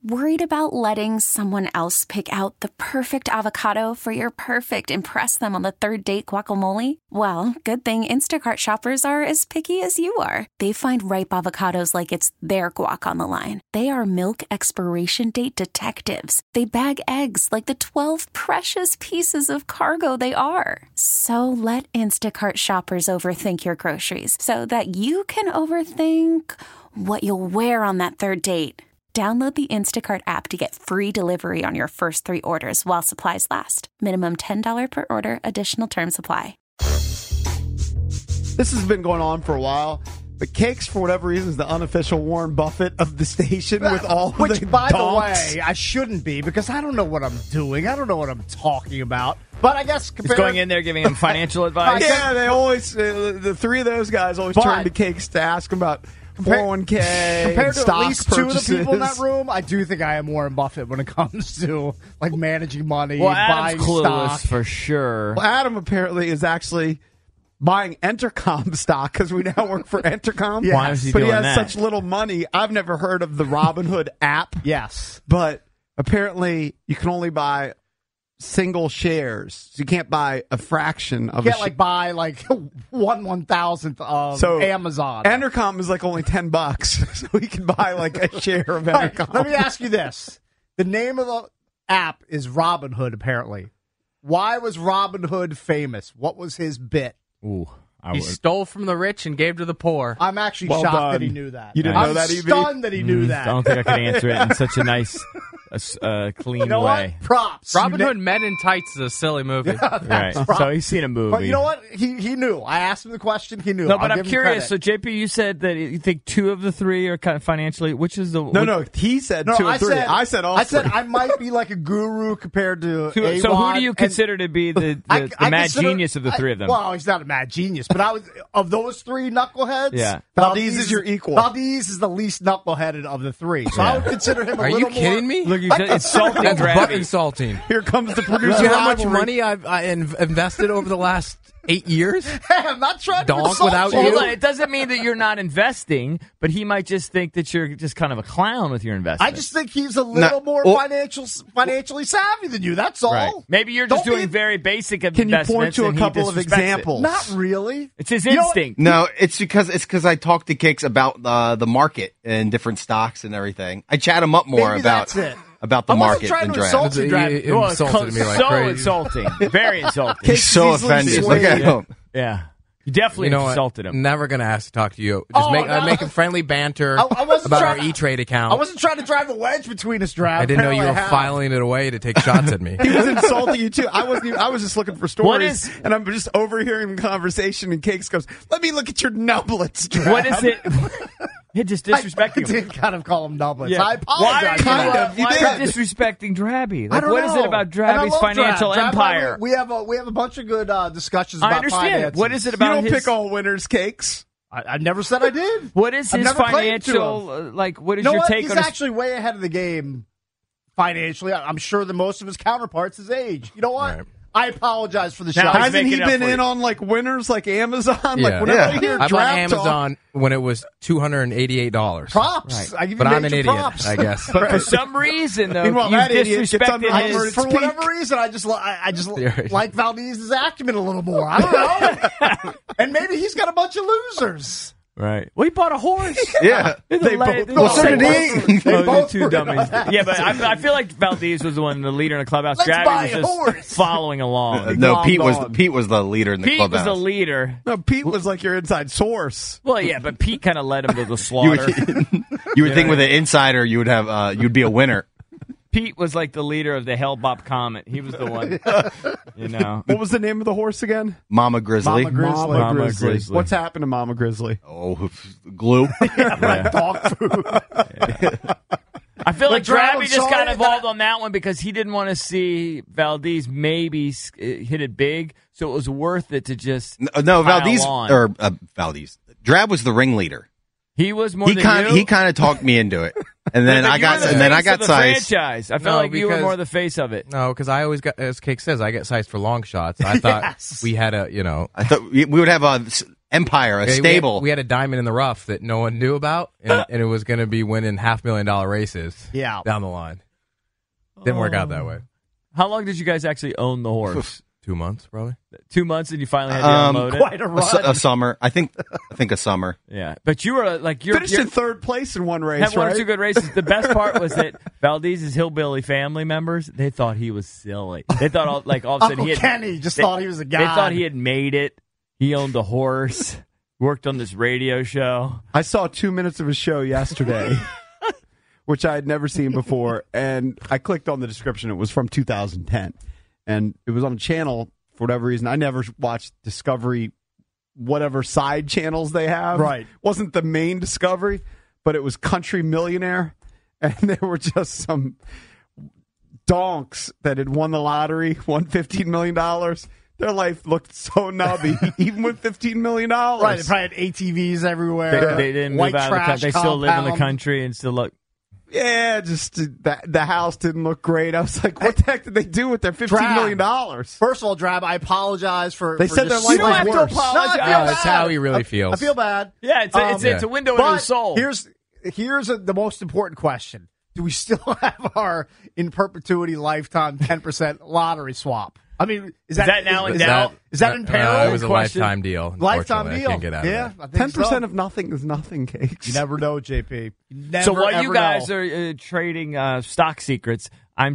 Worried about letting someone else pick out the perfect avocado for your perfect impress them on the third date guacamole? Well, good thing Instacart shoppers are as picky as you are. They find ripe avocados like it's their guac on the line. They are milk expiration date detectives. They bag eggs like the 12 precious pieces of cargo they are. So let Instacart shoppers overthink your groceries so that you can overthink what you'll wear on that third date. Download the Instacart app to get free delivery on your first 3 orders while supplies last. Minimum $10 per order. Additional terms apply. This has been going on for a while. But Cakes, for whatever reason, is the unofficial Warren Buffett of the station with all of Which, the by donks. the way, I shouldn't be because I don't know what I'm doing. I don't know what I'm talking about. But I guess He's going in there giving him financial advice. Yeah, they always, the three of those guys always turn to Cakes to ask him about 401k compared to stock at least purchases. 2 of the people in that room, I do think I am Warren Buffett when it comes to like managing money, Well, buying Adam's clueless stock. for sure. Well, Adam apparently is actually buying Entercom stock because we now work for Entercom. Why is he but doing he has that? such little money. I've never heard of the Robinhood app. Yes. But apparently you can only buy single shares. So you can't buy a fraction of You can't buy like 1/1000th of Amazon. Entercom is like only $10, so he can buy like a share of All right, Entercom. let me ask you this. The name of the app is Robinhood, apparently. Why was Robinhood famous? What was his bit? Ooh, He stole from the rich and gave to the poor. I'm actually Well shocked done. that he knew that. You didn't know that, I'm EB? stunned that he knew that. I don't think I could answer it in such a nice, clean You know way. what? Props. Robin You Hood Men in Tights is a silly movie. Right. So he's seen a movie. But you know what? He knew. I asked him the question. He knew. No, but I'll I'm give him curious. So, credit. JP, you said that you think 2 of the 3 are kind of financially. Which is the No, he said No, 2 or 3. I said all I said 3. I might be like a guru compared to So who do you consider to be the mad consider- genius of the 3 of them? Well, he's not a mad genius, but I was of those 3 knuckleheads. Yeah. Valdez is your equal. Valdez is the least knuckleheaded of the 3, so I would consider him a Are little you more. kidding me? Look, you insulting That's butt Drabby. insulting. Here comes the Do you producer. know how much rivalry. money I've invested over the last 8 years? I'm not trying to Donk insult without you. you? Hold on, it doesn't mean that you're not investing, but he might just think that you're just kind of a clown with your investment. I just think he's a little more financially savvy than you. That's all. Right. Maybe you're just Don't doing be- very basic Can you point investments. to a and he couple of disrespects it. examples? Not really. It's his You know what? instinct. No, it's because I talk to Cakes about the market and different stocks and everything. I chat him up more Maybe about that's it. about the I wasn't market trying and to draft. insult you, Drabby. He insulted me like so crazy. insulting. Very insulting. He's so Easily offended. swayed. Look at him. Yeah. You definitely You know what? insulted him. Never gonna ask to talk to you. Oh, Just no. making friendly banter I wasn't about our trying- E-Trade account. I wasn't trying to drive a wedge between us, Drab. I didn't know you were Apparently I have. filing it away to take shots at me. He was insulting you too. I wasn't. I was just looking for stories, What is- and I'm just overhearing the conversation. And Cakes goes, "Let me look at your nublets." Drab." What is it? You're just I disrespecting him. did kind of call him doublets. Yeah. I Why are apologize. you, Kind of. You why did. are you disrespecting Drabby? I Like, don't what is know. it about And I Drabby's love financial Drab. empire? We have a bunch of good discussions about I understand. finances. What is it You about don't his? pick all winners, Cakes. I never said I did. What is I've his never claimed to financial? Like, what is You know your what? take He's on his? actually way ahead of the game financially. I'm sure that most of his counterparts his age. You know what? Right. I apologize for the Now shot. he's Hasn't he making up been for in you. on like winners like Amazon? Like Yeah. whenever Yeah. I hear I bought Drab Amazon when it was $288. Props. I give you But I'm an major idiot, props. I guess. But for some reason, though, Meanwhile, you've that idiot gets under disrespected Hummer his. For Speak. whatever reason, I just Yeah. like Valdez's acumen a little more. I don't know. And maybe he's got a bunch of losers. Right. Well, he bought a horse. Yeah. They both- Well, so did he. Oh, both two were dummies. Yeah, but I feel like Valdez was the one, the leader in the clubhouse. Let's Drabby buy was a just horse. following along. No, Long Pete was the leader in the Pete was clubhouse. the leader. No, Pete was like your inside source. Well, yeah, but Pete kind of led him to the You slaughter. would think with an insider you would have you'd be a winner. Pete was like the leader of the Hellbop Comet. He was the one, you know. What was the name of the horse again? Mama Grizzly. Mama Grizzly. Mama Grizzly. Grizzly. What's happened to Mama Grizzly? Oh, glue. Dog food. I feel like But Drab, Drabby I'm just sorry got that involved on that one because he didn't want to see Valdez maybe hit it big, so it was worth it to just No, pile Valdez on. or Valdez. Drab was the ringleader. He was more He than kind you. he kind of talked me into it, and then But I you were got the and then I face got of the sized. franchise. I felt No, like you were because- more the face of it. No, because I always got, as Cake says, I get sized for long shots. I thought we had a, I thought we would have empire, a Yeah, stable. We had a diamond in the rough that no one knew about, and it was going to be winning $500,000 races down the line. Didn't work out that way. How long did you guys actually own the horse? 2 months, probably. 2 months, and you finally had to unload it? Quite a run. A summer. I think a summer. Yeah. But you were like, Finished in third place in one race, had one right? or two good races. The best part was that Valdez's hillbilly family members, they thought he was silly. They thought all of a sudden Uncle he had, Kenny just thought he was a guy. They thought he had made it. He owned a horse, worked on this radio show. I saw 2 minutes of his show yesterday, which I had never seen before, and I clicked on the description. It was from 2010, and it was on a channel for whatever reason. I never watched Discovery, whatever side channels they have. Right. Wasn't the main Discovery, but it was Country Millionaire, and there were just some donks that had won the lottery, won $15 million. Their life looked so nubby, even with $15 million. Right, they probably had ATVs everywhere. They didn't white move out of the trash country. They still live in the compound. country and still look. Yeah, just the house didn't look great. I was like, what the heck did they do with their $15 million? First of all, Drab, I apologize for. They for said their just life stealing was my worse. horse. No, I feel No, it's bad. how he really feels. I feel bad. Yeah, it's a window into but his soul. Here's the most important question: do we still have our in perpetuity lifetime 10% lottery swap? I mean, is that now in is doubt? Is that in peril? It was a Question. lifetime deal. Lifetime Unfortunately, deal. I can't get out yeah, of that. I think 10% so. of nothing is nothing, Cakes. You never know, JP. You never, So while you ever guys know. are trading stock secrets,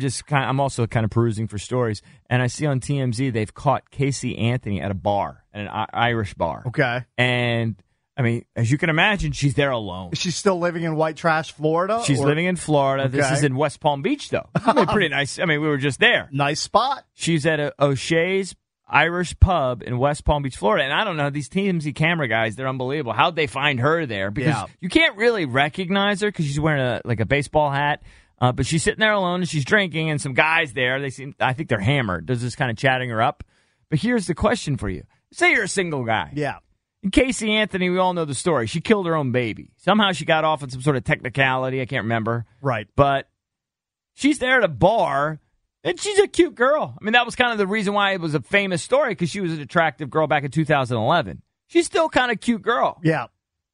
I'm also kind of perusing for stories, and I see on TMZ they've caught Casey Anthony at a bar, at an Irish bar. Okay. And I mean, as you can imagine, she's there alone. Is she still living in white trash Florida? She's or- living in Florida. This Okay. is in West Palm Beach, though. I mean, pretty nice. I mean, we were just there. Nice spot. She's at a O'Shea's Irish pub in West Palm Beach, Florida. And I don't know, these TMZ camera guys, they're unbelievable. How'd they find her there? Because Yeah. you can't really recognize her because she's wearing a baseball hat. But she's sitting there alone and she's drinking, and some guys there, I think they're hammered. They're just kind of chatting her up. But here's the question for you. Say you're a single guy. Yeah. And Casey Anthony, we all know the story. She killed her own baby. Somehow she got off on some sort of technicality. I can't remember. Right. But she's there at a bar, and she's a cute girl. I mean, that was kind of the reason why it was a famous story, because she was an attractive girl back in 2011. She's still kind of cute girl. Yeah.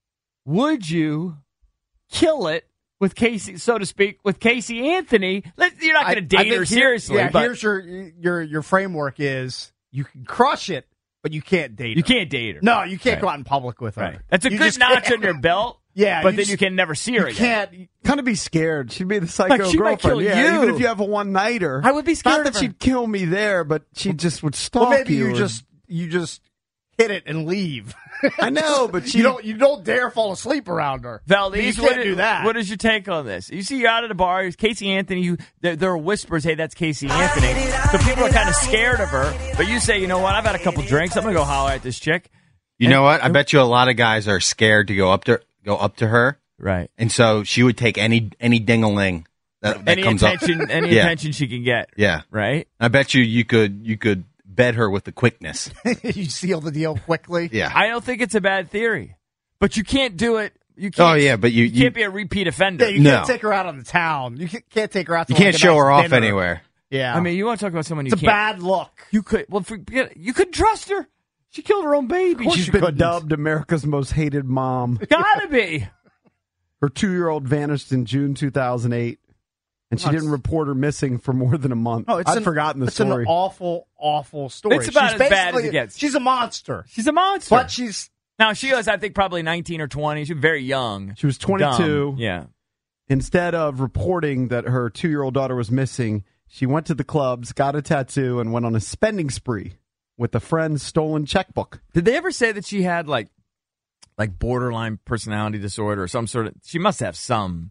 Would you kill it with Casey, so to speak, with Casey Anthony? You're not going to date think her seriously. Yeah, but here's your framework is you can crush it, but you can't date her. you can't date her. No, you can't Right. go out in public with her. Right. That's a You good just notch can't. on your belt. Yeah, but you then just- you can never see her You again. can't. Kind of be scared. She'd be the psycho Like, she might girlfriend. kill Yeah, you. even if you have a one-nighter. I would be scared Not of that her. she'd kill me there, but she just would stalk Well, maybe you. you just hit it and leave. I know, but she you don't dare fall asleep around her. Valdez, you can't do that. What is your take on this? You see, you're out at a bar. Casey Anthony. There are whispers, "Hey, that's Casey Anthony." So people are kind of scared of her. But you say, you know what? I've had a couple drinks. I'm gonna go holler at this chick. You know what? I bet you a lot of guys are scared to go up to her, Right. and so she would take any ding-a-ling that Any comes attention, up. any Yeah. attention she can get. Yeah, Right. I bet you could bed her with the quickness. You seal the deal quickly. Yeah. I don't think it's a bad theory, but you can't do it. You can't. Oh yeah, but You you can't be a repeat offender. Yeah, you No. can't take her out on the town. You can't take her out. To you can't like a show nice her off dinner. anywhere. Yeah, I mean, you want to talk about someone you it's a can't. bad look. You could. Well, forget. You couldn't trust her. She killed her own baby. She's been dubbed America's most hated mom. Gotta be. Her 2-year-old vanished in June 2008, and she didn't report her missing for more than a month. No, I'd forgotten the story. It's an awful, awful story. It's about She's as bad as basically- it gets. She's a monster, She's a monster. but she's Now, she was, I think, probably 19 or 20. She was very young. She was 22. Dumb. Yeah. Instead of reporting that her 2-year-old daughter was missing, she went to the clubs, got a tattoo, and went on a spending spree with a friend's stolen checkbook. Did they ever say that she had, like borderline personality disorder or some sort of... She must have some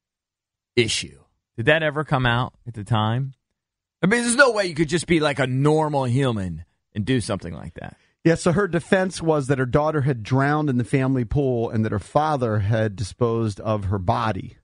issue. Did that ever come out at the time? I mean, there's no way you could just be like a normal human and do something like that. Yeah, so her defense was that her daughter had drowned in the family pool and that her father had disposed of her body.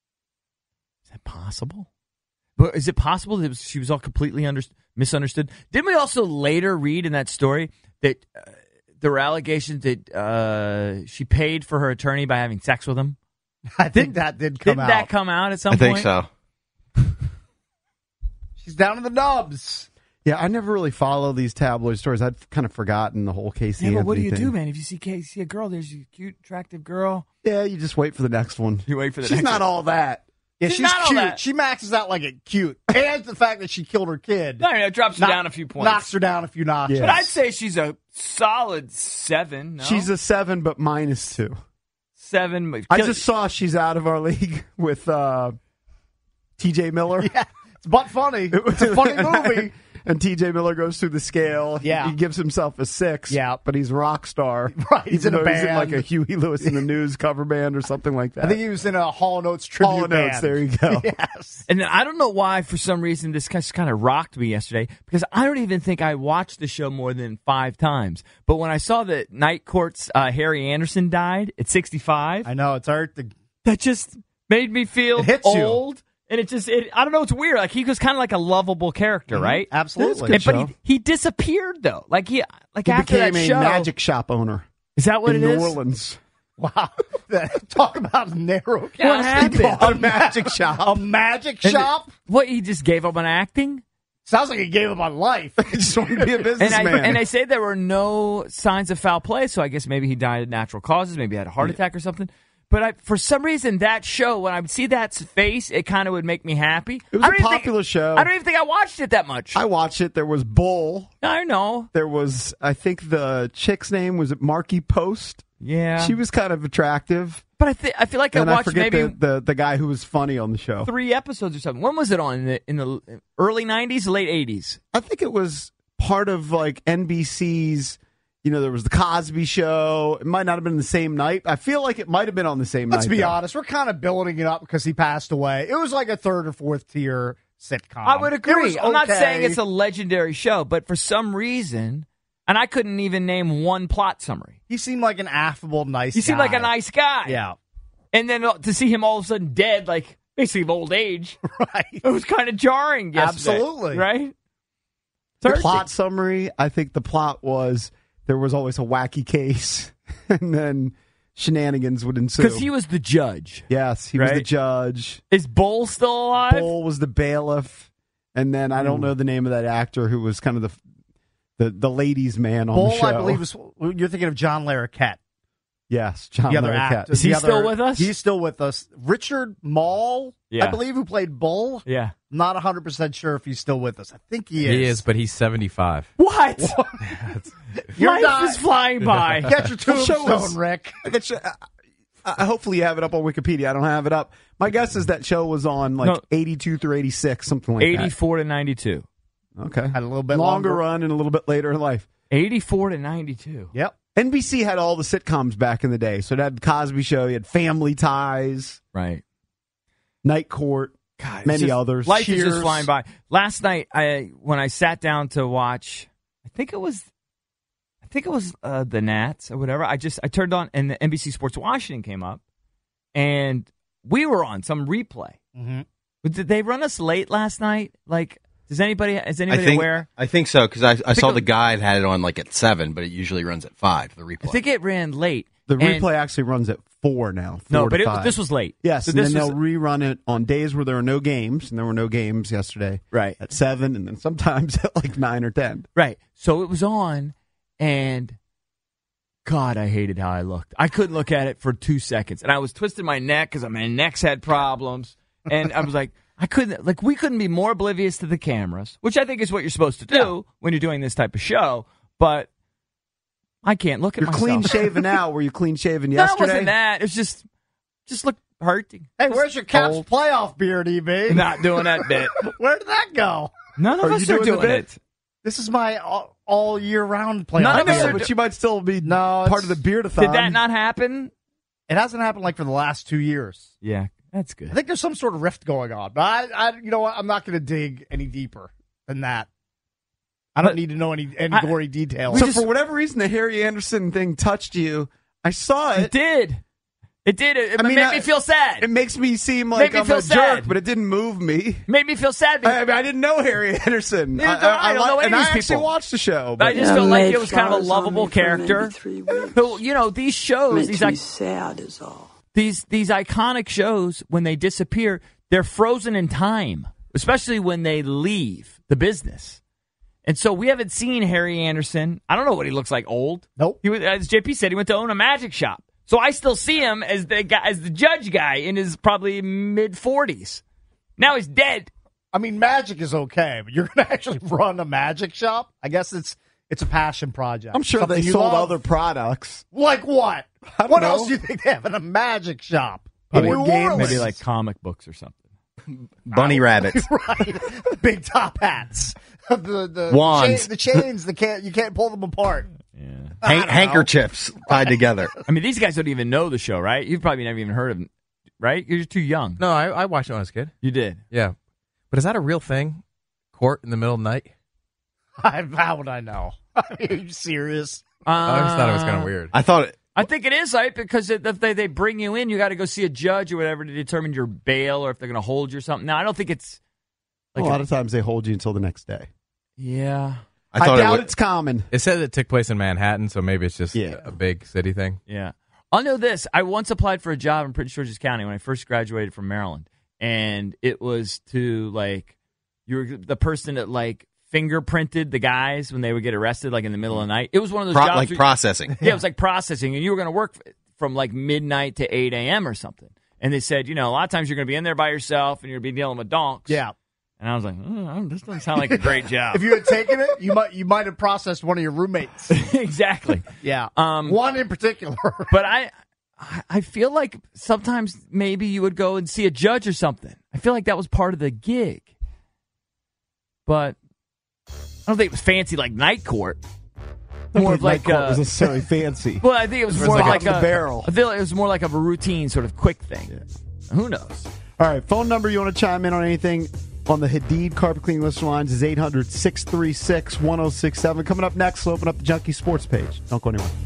Is that possible? But is it possible that she was all completely misunderstood? Didn't we also later read in that story that there were allegations that she paid for her attorney by having sex with him? I think that did come Didn't out. that come out at some I point? think so. She's down in the nubs. Yeah, I never really follow these tabloid stories. I'd kind of forgotten the whole Casey Yeah, but Anthony what do you thing. do, man? If you see a girl, there's a cute, attractive girl. Yeah, you just wait for the next one. You wait for the She's next not one. all that. Yeah, She's she's not all cute. that. She maxes out like a cute. And the fact that she killed her kid. No, it drops her down a few points. Knocks her down a few notches. Yeah. But I'd say she's a solid 7. No? She's a 7, but -2. 7. But I just saw she's out of our league with T.J. Miller. Yeah, it's but funny. It's a funny movie. And T.J. Miller goes through the scale. Yeah. He gives himself a 6. Yeah. But he's a rock star. Right, he's Even in a though He's in band. like a Huey Lewis in the News cover band or something like that. I think he was in a Hall & Oates tribute Hall & Oates, band. there you go. Yes. And then I don't know why, for some reason, this kind of rocked me yesterday, because I don't even think I watched the show more than 5 times. But when I saw that Night Court's Harry Anderson died at 65, I know, it's hard to... that just made me feel It hits you. old. And I don't know, it's weird. Like, he was kind of like a lovable character, right? Absolutely. It's good But show. he disappeared, though. He after became that a show. magic shop owner Is that what in it New is? Orleans. Wow. Talk about narrow What casting. happened? A magic shop. A magic And shop? What, he just gave up on acting? Sounds like he gave up on life. He just wanted to be a And businessman. they say there were no signs of foul play, so I guess maybe he died of natural causes, maybe he had a heart attack or something. But for some reason, that show, when I would see that face, it kind of would make me happy. It was I don't a even think- popular show. I don't even think I watched it that much. I watched it. There was Bull. I know. There was, I think the chick's name was Marky Post. Yeah. She was kind of attractive. But I feel like I And I watched forget maybe the guy who was funny on the show. 3 episodes or something. When was it on? In the early 90s, late 80s? I think it was part of like NBC's, there was the Cosby Show. It might not have been the same night. I feel like it might have been on the same Let's night. be though. honest. We're kind of building it up because he passed away. It was like a 3rd or 4th tier sitcom. I would It agree. was I'm not okay. saying it's a legendary show, but for some reason, and I couldn't even name one plot summary. He seemed like an affable, nice He seemed guy. like a nice guy. Yeah. And then to see him all of a sudden dead, like basically of old age, Right. it was kind of jarring yesterday. Absolutely. Right? The Thirsty. plot summary, I think the plot was there was always a wacky case, and then shenanigans would ensue. Because he was the judge. Yes, he was the Right? judge. Is Bull still alive? Bull was the bailiff, and then I don't know the name of that actor who was kind of the ladies' man on Bull, the show. I believe, you're thinking of John Larroquette. Yes, John The other Larroquette. actor. Is he the still other- with us? He's still with us. Richard Mall, Yeah. I believe, who played Bull. Yeah. Not 100% sure if he's still with us. I think he is. He is, but he's 75. What? Your Life guy- is flying by. Get your The show tombstone, was- Rick. Hopefully you have it up on Wikipedia. I don't have it up. My guess is that show was on like No. 82 through 86, something like 84 to 92. that. Okay. Had a little bit longer longer. run and a little bit later in life. 84 to 92. Yep. NBC had all the sitcoms back in the day. So it had Cosby Show, you had Family Ties, Right. Night Court, God, many it's just- others. Life is Cheers. just flying by. Last night, when I sat down to watch, I think it was the Nats or whatever. I turned on and the NBC Sports Washington came up, and we were on some replay. Mm-hmm. But did they run us late last night? Like, is anybody aware? I think so because I saw it- the guide had it on like at 7, but it usually runs at 5. The replay. I think it ran late. The And- replay actually runs at 4 now. No, 4 to but 5. this was late. Yes, So and this then was- they'll rerun it on days where there are no games, and there were no games yesterday. Right. At 7, and then sometimes at like 9 or 10. Right. So it was on, and God, I hated how I looked. I couldn't look at it for 2 seconds, and I was twisting my neck because my neck's had problems, and I was like, we couldn't be more oblivious to the cameras, which I think is what you're supposed to do when you're doing this type of show, but I can't look at You're myself. clean shaven now. Were you clean shaven No, it yesterday? wasn't that. It's just looked hurting. Hey, where's your Caps Old. playoff beard, EB? Not doing that bit. Where did that go? None of Are us you are doing the doing bit? it. This is my all year round playoff None I of us know, beard. are but you might still be No, part of the beardathon. Did that not happen? It hasn't happened like for the last 2 years. Yeah, that's good. I think there's some sort of rift going on, but I you know what? I'm not going to dig any deeper than that. I don't need to know any gory details. So for whatever reason, the Harry Anderson thing touched you. I saw It it. did. It did. It I mean, made me feel sad. It makes me seem like Made me I'm feel a sad. jerk, but it didn't move me. Made me feel sad. Because I didn't know Harry Anderson. Neither do I. I don't know any and of I these actually people. watched the show. I But just felt like it was kind of a lovable character. Who, these shows, these sad is all. these iconic shows, when they disappear, they're frozen in time, especially when they leave the business. And so we haven't seen Harry Anderson. I don't know what he looks like old. Nope. He was, as JP said, he went to own a magic shop. So I still see him as the guy, as the judge guy in his probably mid-40s. Now he's dead. I mean, magic is okay, but you're going to actually run a magic shop? I guess it's a passion project. I'm sure Something they you sold love. other products. Like what? I don't What know. else do you think they have in a magic shop? Board In New games? Orleans. Maybe like comic books or something. Bunny rabbits. Right. Big top hats. The Wands. The chains, you can't pull them apart. Handkerchiefs tied together. I mean, these guys don't even know the show, right? You've probably never even heard of them, right? You're too young. No, I watched it when I was a kid. You did. Yeah. But is that a real thing? Court in the middle of the night? How would I know? Are you serious? I just thought it was kind of weird. I think it is, right? Because if they bring you in, you got to go see a judge or whatever to determine your bail or if they're going to hold you or something. Now, I don't think it's like a lot of times they hold you until the next day. Yeah. I doubt it's common. It said it took place in Manhattan, so maybe it's just Yeah. a big city thing. Yeah. I'll know this. I once applied for a job in Prince George's County when I first graduated from Maryland. And it was to, like, you were the person that, like, fingerprinted the guys when they would get arrested, like, in the middle of the night. It was one of those jobs. Like processing. Yeah, it was like processing. And you were going to work from, like, midnight to 8 a.m. or something. And they said, a lot of times you're going to be in there by yourself and you're going to be dealing with donks. Yeah. And I was like, this doesn't sound like a great job. If you had taken it, you might have processed one of your roommates. Exactly. Yeah. One in particular. But I feel like sometimes maybe you would go and see a judge or something. I feel like that was part of the gig. But I don't think it was fancy like night court. More of like was necessarily fancy. Well, I think it was more like like a a barrel. I feel like it was more like of a routine sort of quick thing. Yeah. Who knows? All right, phone number you want to chime in on anything on the Hadid Carpet Cleaning listener lines is 800-636-1067. Coming up next, we'll open up the Junkie Sports page. Don't go anywhere.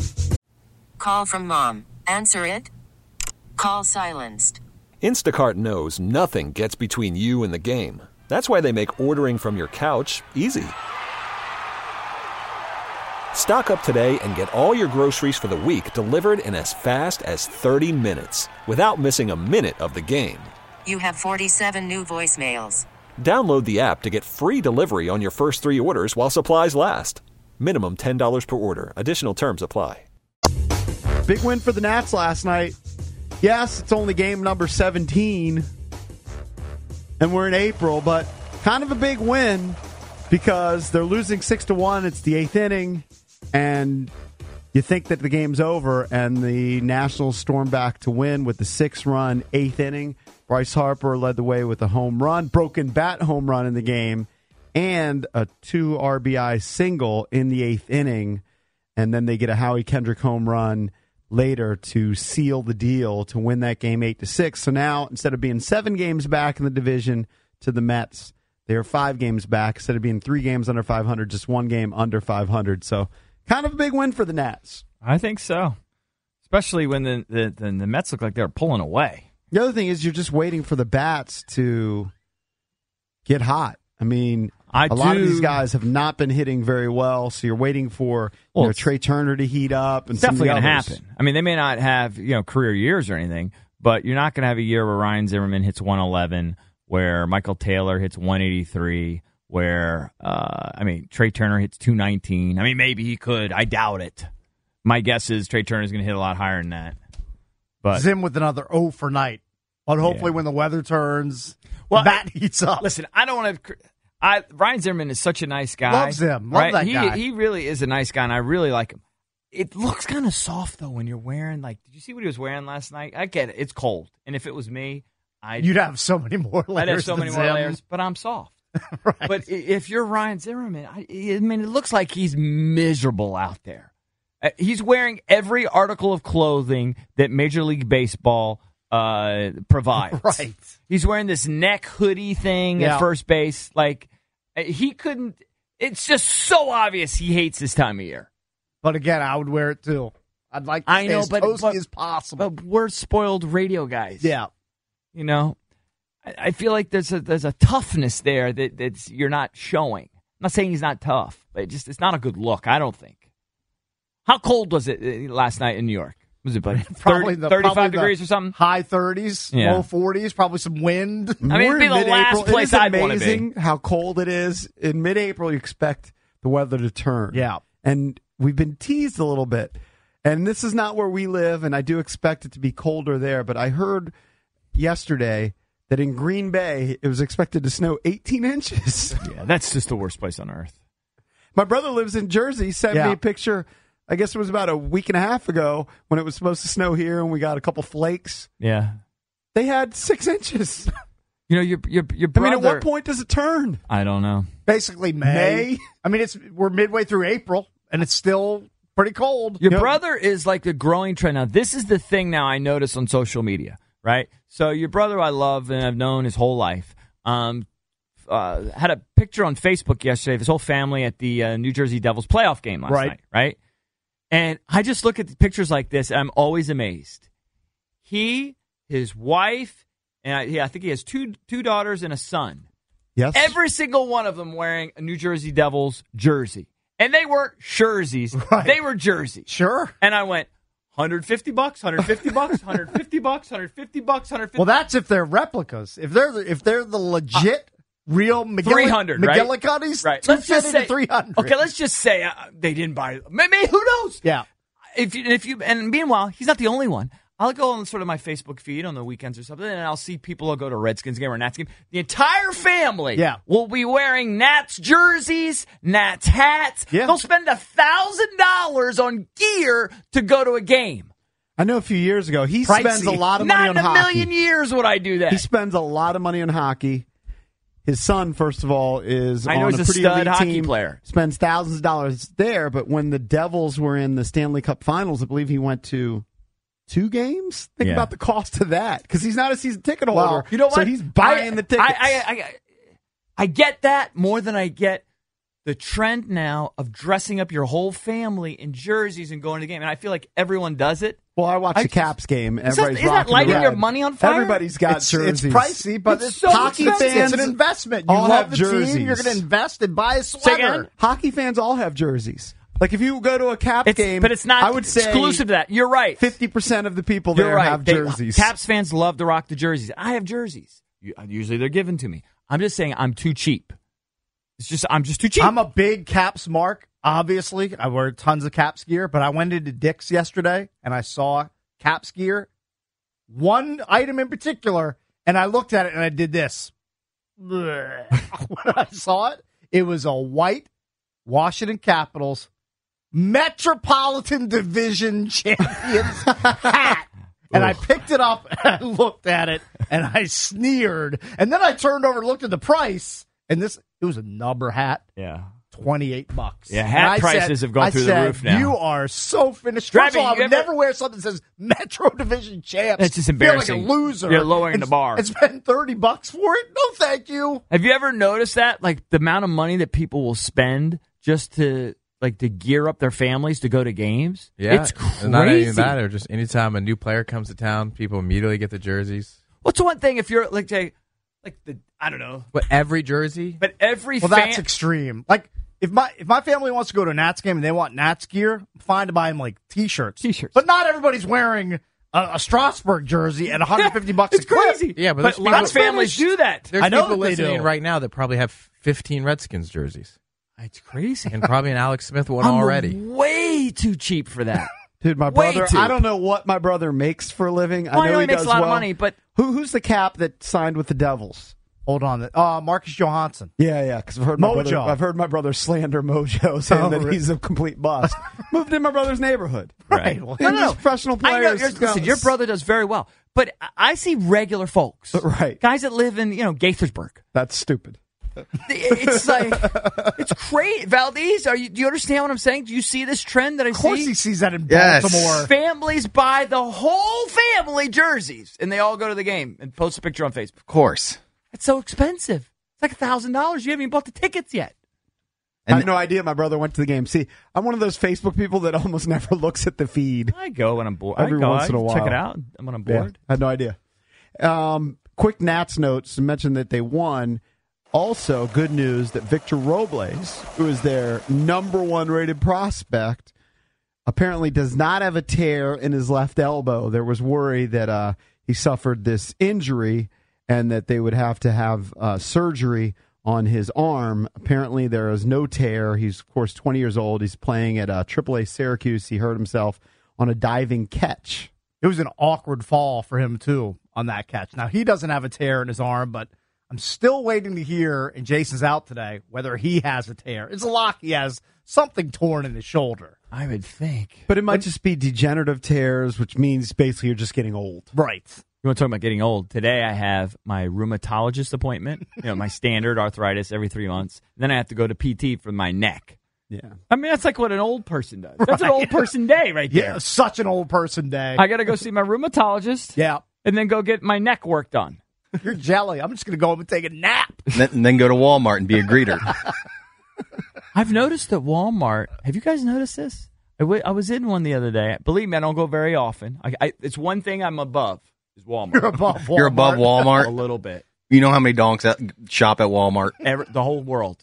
Call from mom. Answer it. Call silenced. Instacart knows nothing gets between you and the game. That's why they make ordering from your couch easy. Stock up today and get all your groceries for the week delivered in as fast as 30 minutes without missing a minute of the game. You have 47 new voicemails. Download the app to get free delivery on your first 3 orders while supplies last. Minimum $10 per order. Additional terms apply. Big win for the Nats last night. Yes, it's only game number 17, and we're in April, but kind of a big win because they're losing 6-1. It's the 8th inning, and you think that the game's over, and the Nationals storm back to win with the 6-run 8th inning. Bryce Harper led the way with a home run, broken bat home run in the game, and a 2 RBI single in the 8th inning, and then they get a Howie Kendrick home run later to seal the deal to win that game 8-6. So now, instead of being 7 games back in the division to the Mets, they are 5 games back. Instead of being 3 games under 500, just 1 game under 500. So kind of a big win for the Nats. I think so, especially when the Mets look like they're pulling away. The other thing is you're just waiting for the bats to get hot. I mean, a lot of these guys have not been hitting very well, so you're waiting for Trey Turner to heat up. And it's definitely going to happen. I mean, they may not have career years or anything, but you're not going to have a year where Ryan Zimmerman hits 111, where Michael Taylor hits 183, where Trey Turner hits 219. I mean, maybe he could. I doubt it. My guess is Trey Turner is going to hit a lot higher than that. But Zim with another 0 for night. But hopefully when the weather turns, the bat heats up. Listen, I don't want to. Ryan Zimmerman is such a nice guy. Loves him. Love that guy. He really is a nice guy, and I really like him. It looks kind of soft, though, when you're wearing, did you see what he was wearing last night? I get it. It's cold. And if it was me, you'd have so many more layers. I'd have so many more layers, but I'm soft. Right. But if you're Ryan Zimmerman, it looks like he's miserable out there. He's wearing every article of clothing that Major League Baseball provides. Right. He's wearing this neck hoodie thing at first base. He couldn't. It's just so obvious he hates this time of year. But again, I would wear it too. I'd like to stay as toasty as possible. But we're spoiled radio guys. Yeah. I feel like there's a toughness there that's you're not showing. I'm not saying he's not tough, but it's not a good look, I don't think. How cold was it last night in New York? Was it like Probably 35 degrees or something? High 30s, Yeah. low 40s, probably some wind. I mean, it'd be the last place I'd want to be. It is amazing how cold it is. In mid-April, you expect the weather to turn. Yeah. And we've been teased a little bit. And this is not where we live, and I do expect it to be colder there. But I heard yesterday that in Green Bay, it was expected to snow 18 inches. Yeah, that's just the worst place on earth. My brother lives in Jersey. He sent me a picture, I guess it was about a week and a half ago, when it was supposed to snow here, and we got a couple flakes. Yeah. They had 6 inches. You know, your brother... I mean, at what point does it turn? I don't know. Basically May. I mean, we're midway through April, and it's still pretty cold. Your brother is like a growing trend. Now, this is the thing now I notice on social media, right? So your brother I love and I've known his whole life. Had a picture on Facebook yesterday of his whole family at the New Jersey Devils playoff game last night, right? And I just look at the pictures like this, and I'm always amazed. He, his wife, and I think he has two daughters and a son. Yes. Every single one of them wearing a New Jersey Devils jersey. And they weren't jerseys. Right. They were jerseys. Sure. And I went, $150, $150, $150, $150. Well, that's if they're replicas. If they're the legit real McGillicuddies, right? Let's just say 300. Okay, let's just say they didn't buy. Maybe who knows? Yeah. And meanwhile, he's not the only one. I'll go on sort of my Facebook feed on the weekends or something, and I'll see people will go to a Redskins game or a Nats game. The entire family will be wearing Nats jerseys, Nats hats. Yeah. They'll spend $1,000 on gear to go to a game. I know a few years ago, he spends a lot of money on hockey. Not in a million years would I do that. He spends a lot of money on hockey. His son, first of all, is I know on he's a pretty stud elite hockey team, player. Spends thousands of dollars there, but when the Devils were in the Stanley Cup Finals, I believe he went to 2 games? Think about the cost of that, because he's not a season ticket holder. Well, you know what? So he's buying the tickets. I get that more than I get the trend now of dressing up your whole family in jerseys and going to the game. And I feel like everyone does it. Well, I watch the Caps game. Everybody's is that lighting your money on fire? Everybody's got jerseys. It's pricey, but it's so hockey expensive. fans, it's an investment. You all love have the jerseys. team, you're going to invest and buy a sweater. Hockey fans all have jerseys. Like if you go to a Caps game, but it's not I would say exclusive to that. You're right. 50% of the people there have jerseys. Caps fans love to rock the jerseys. I have jerseys. Usually they're given to me. I'm just saying I'm too cheap. I'm just too cheap. I'm a big Caps mark, obviously. I wear tons of Caps gear, but I went into Dick's yesterday and I saw Caps gear, one item in particular, and I looked at it and I did this. When I saw it, it was a white Washington Capitals Metropolitan Division Champions hat. And I picked it up and I looked at it and I sneered. And then I turned over and looked at the price, and it was a number hat. Yeah. $28. Yeah, hat prices have gone through the roof now. You are so finished. First of all, I would never wear something that says Metro Division Champs. It's just embarrassing. I feel like a loser. You're lowering the bar. And spend $30 for it? No, thank you. Have you ever noticed that? Like the amount of money that people will spend just to gear up their families to go to games? Yeah. It's crazy. And not only that, or just anytime a new player comes to town, people immediately get the jerseys. What's one thing if you're I don't know. But every jersey? But every that's extreme. Like if my family wants to go to a Nats game and they want Nats gear, I'm fine to buy them like T-shirts. But not everybody's wearing a Strasburg jersey at $150 It's a clip. crazy. Yeah, but lots of families do that. There's I know people that they listening do. right now that probably have 15 Redskins jerseys. It's crazy. And probably an Alex Smith one I'm already. Way too cheap for that. Dude, my brother, I don't know what my brother makes for a living. Well, I know he makes does a lot well. of money, but who's the Cap that signed with the Devils? Hold on. Marcus Johansson. Yeah, because I've heard my brother slander Mojo, saying that he's a complete bust. Moved in my brother's neighborhood. Right. Well, No. Professional players. Listen, your brother does very well. But I see regular folks. Right. Guys that live in, Gaithersburg. That's stupid. It's like, it's crazy. Valdez, do you understand what I'm saying? Do you see this trend that I see? Of course he sees that in Baltimore. Families buy the whole family jerseys, and they all go to the game and post a picture on Facebook. Of course. It's so expensive. It's like $1,000. You haven't even bought the tickets yet. I have no idea my brother went to the game. See, I'm one of those Facebook people that almost never looks at the feed. I go when I'm bored. Every once in a while. Check it out when I'm bored. I had no idea. Quick Nats notes to mention that they won. Also, good news that Victor Robles, who is their number 1 rated prospect, apparently does not have a tear in his left elbow. There was worry that he suffered this injury and that they would have to have surgery on his arm. Apparently there is no tear. He's, of course, 20 years old. He's playing at AAA Syracuse. He hurt himself on a diving catch. It was an awkward fall for him, too, on that catch. Now, he doesn't have a tear in his arm, but I'm still waiting to hear, and Jason's out today, whether he has a tear. It's a lock he has something torn in his shoulder. I would think. But it might just be degenerative tears, which means basically you're just getting old. Right. You want to talk about getting old? Today I have my rheumatologist appointment, my standard arthritis every 3 months. Then I have to go to PT for my neck. Yeah. I mean, that's like what an old person does. That's an old person day right there. Yeah, such an old person day. I got to go see my rheumatologist. Yeah. And then go get my neck work done. You're jelly. I'm just going to go home and take a nap. And then go to Walmart and be a greeter. I've noticed that Walmart, have you guys noticed this? I was in one the other day. Believe me, I don't go very often. It's one thing I'm above is Walmart. You're above Walmart. You're above Walmart? A little bit. You know how many donks shop at Walmart? The whole world.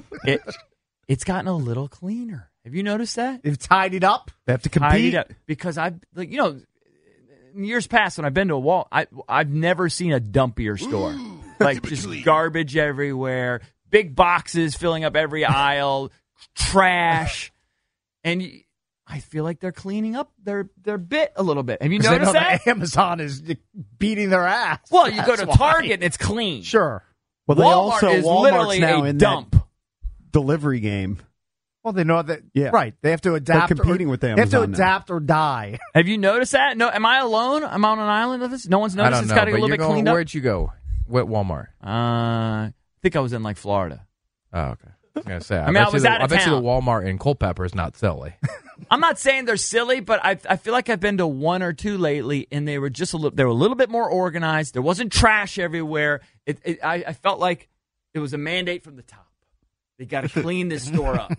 It's gotten a little cleaner. Have you noticed that? They've tidied up. They have to compete. Because in years past when I've been to a wall, I've never seen a dumpier store. Like just garbage everywhere, big boxes filling up every aisle, trash, and I feel like they're cleaning up their bit a little bit. Have you noticed that? Amazon is beating their ass. Well, you go to Target and it's clean. Sure. Well, Walmart's literally now a in dump. That delivery game. Well, they know that. Yeah. Right. They have to adapt. They're competing with Amazon. They have to adapt or die. Have you noticed that? No. Am I alone? I'm on an island of this. No one's noticed. I don't It's know, got to get a but little bit cleaned up. Where'd you go? What Walmart? I think I was in Florida. Oh, okay. I was gonna say. I was out of I bet you the town. Walmart in Culpeper is not silly. I'm not saying they're silly, but I feel like I've been to one or two lately, and they were just they were a little bit more organized. There wasn't trash everywhere. I felt like it was a mandate from the top. They got to clean this store up.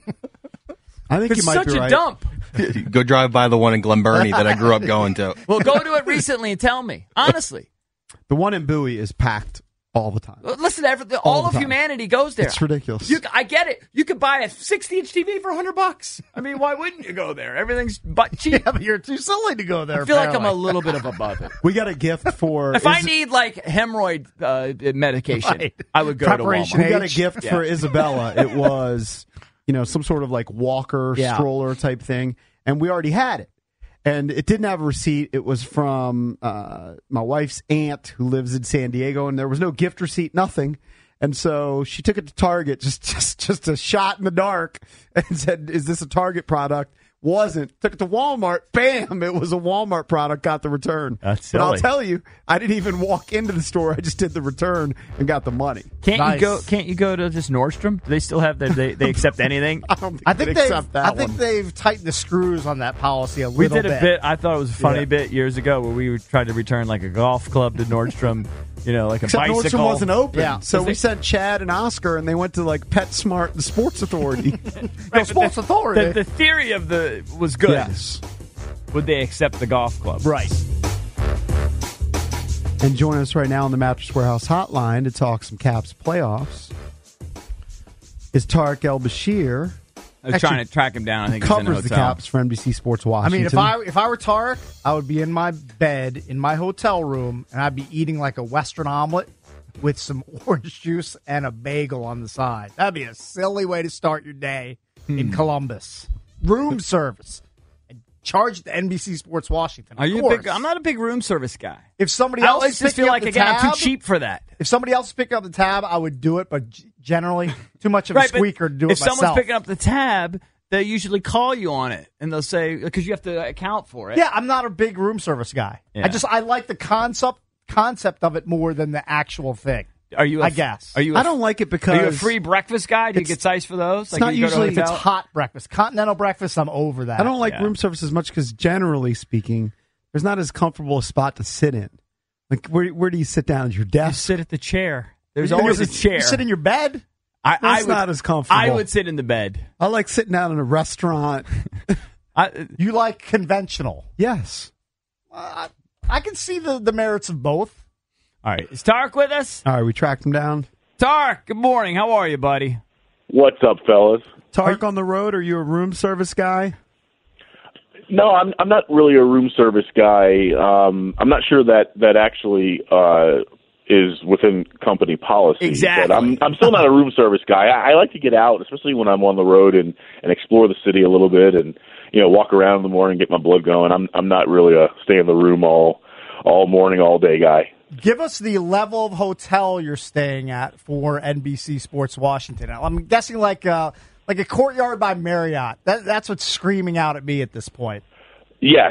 I think you It's might such be a right. dump. Go drive by the one in Glen Burnie that I grew up going to. Well, go to it recently and tell me honestly. The one in Bowie is packed all the time. Listen, all of humanity goes there. It's ridiculous. I get it. You could buy a 60-inch TV for $100. I mean, why wouldn't you go there? Everything's cheap. Yeah, but you're too silly to go there. I feel like I'm a little bit of above it. We got a gift for... If I need hemorrhoid medication, Right. I would go Preparation to Walmart. We got a gift for Isabella. It was, some sort of walker, stroller type thing. And we already had it. And it didn't have a receipt. It was from my wife's aunt who lives in San Diego, and there was no gift receipt, nothing. And so she took it to Target, just a shot in the dark, and said, "Is this a Target product?" Wasn't. Took it to Walmart. Bam! It was a Walmart product. Got the return. That's But I'll silly. tell you, I didn't even walk into the store. I just did the return and got the money. Can't you go to just Nordstrom? Do they still have they accept anything? I don't think, I think they'd accept that I think one. they've tightened the screws on that policy a We little did a bit. I thought it was a funny bit years ago where we tried to return a golf club to Nordstrom, like a Except bicycle. Nordstrom wasn't open. Yeah. So we sent Chad and Oscar, and they went to PetSmart and Sports Authority. Sports Authority. The theory of was good. Yes. Would they accept the golf club? Right. And join us right now on the Mattress Warehouse hotline to talk some Caps playoffs is Tariq El-Bashir. I was trying to track him down. I think he's in a Covers the hotel. Caps for NBC Sports I Washington. mean, if I were Tarek, I would be in my bed in my hotel room, and I'd be eating like a Western omelet with some orange juice and a bagel on the side. That'd be a silly way to start your day in Columbus. Room service. And charge the NBC Sports Washington. Are Of you course. I'm not a big room service guy. If somebody I else always is just picking feel up like the again I'm tab, too cheap for that. If somebody else is picking up the tab, I would do it, but generally too much of a squeaker to do it if myself. someone's picking up the tab, they usually call you on it, and they'll say because you have to account for it. Yeah, I'm not a big room service guy. Yeah. I like the concept of it more than the actual thing. Are you? I guess. Are you? I don't like it because Are you a free breakfast guy? Do you get size for those? it's not you go to a usually- If it's hotel? hot breakfast, continental breakfast, I'm over that. I don't like Yeah. room service as much because generally speaking, there's not as comfortable a spot to sit in. Like where do you sit down? At your You desk? sit at the chair. There's You always a sit- chair. You sit in your bed. That's I would, not as comfortable. I would sit in the bed. I like sitting down in a restaurant. You like conventional. Yes. I can see the merits of both. All right, is Tarek with us? All right, we tracked him down. Tarek, good morning. How are you, buddy? What's up, fellas? Tarek on the road. Are you a room service guy? No, I'm not really a room service guy. I'm not sure that actually is within company policy. Exactly. But I'm still not a room service guy. I like to get out, especially when I'm on the road and explore the city a little bit and walk around in the morning, get my blood going. I'm not really a stay in the room all morning, all day guy. Give us the level of hotel you're staying at for NBC Sports Washington. I'm guessing like a Courtyard by Marriott. That's what's screaming out at me at this point. Yes,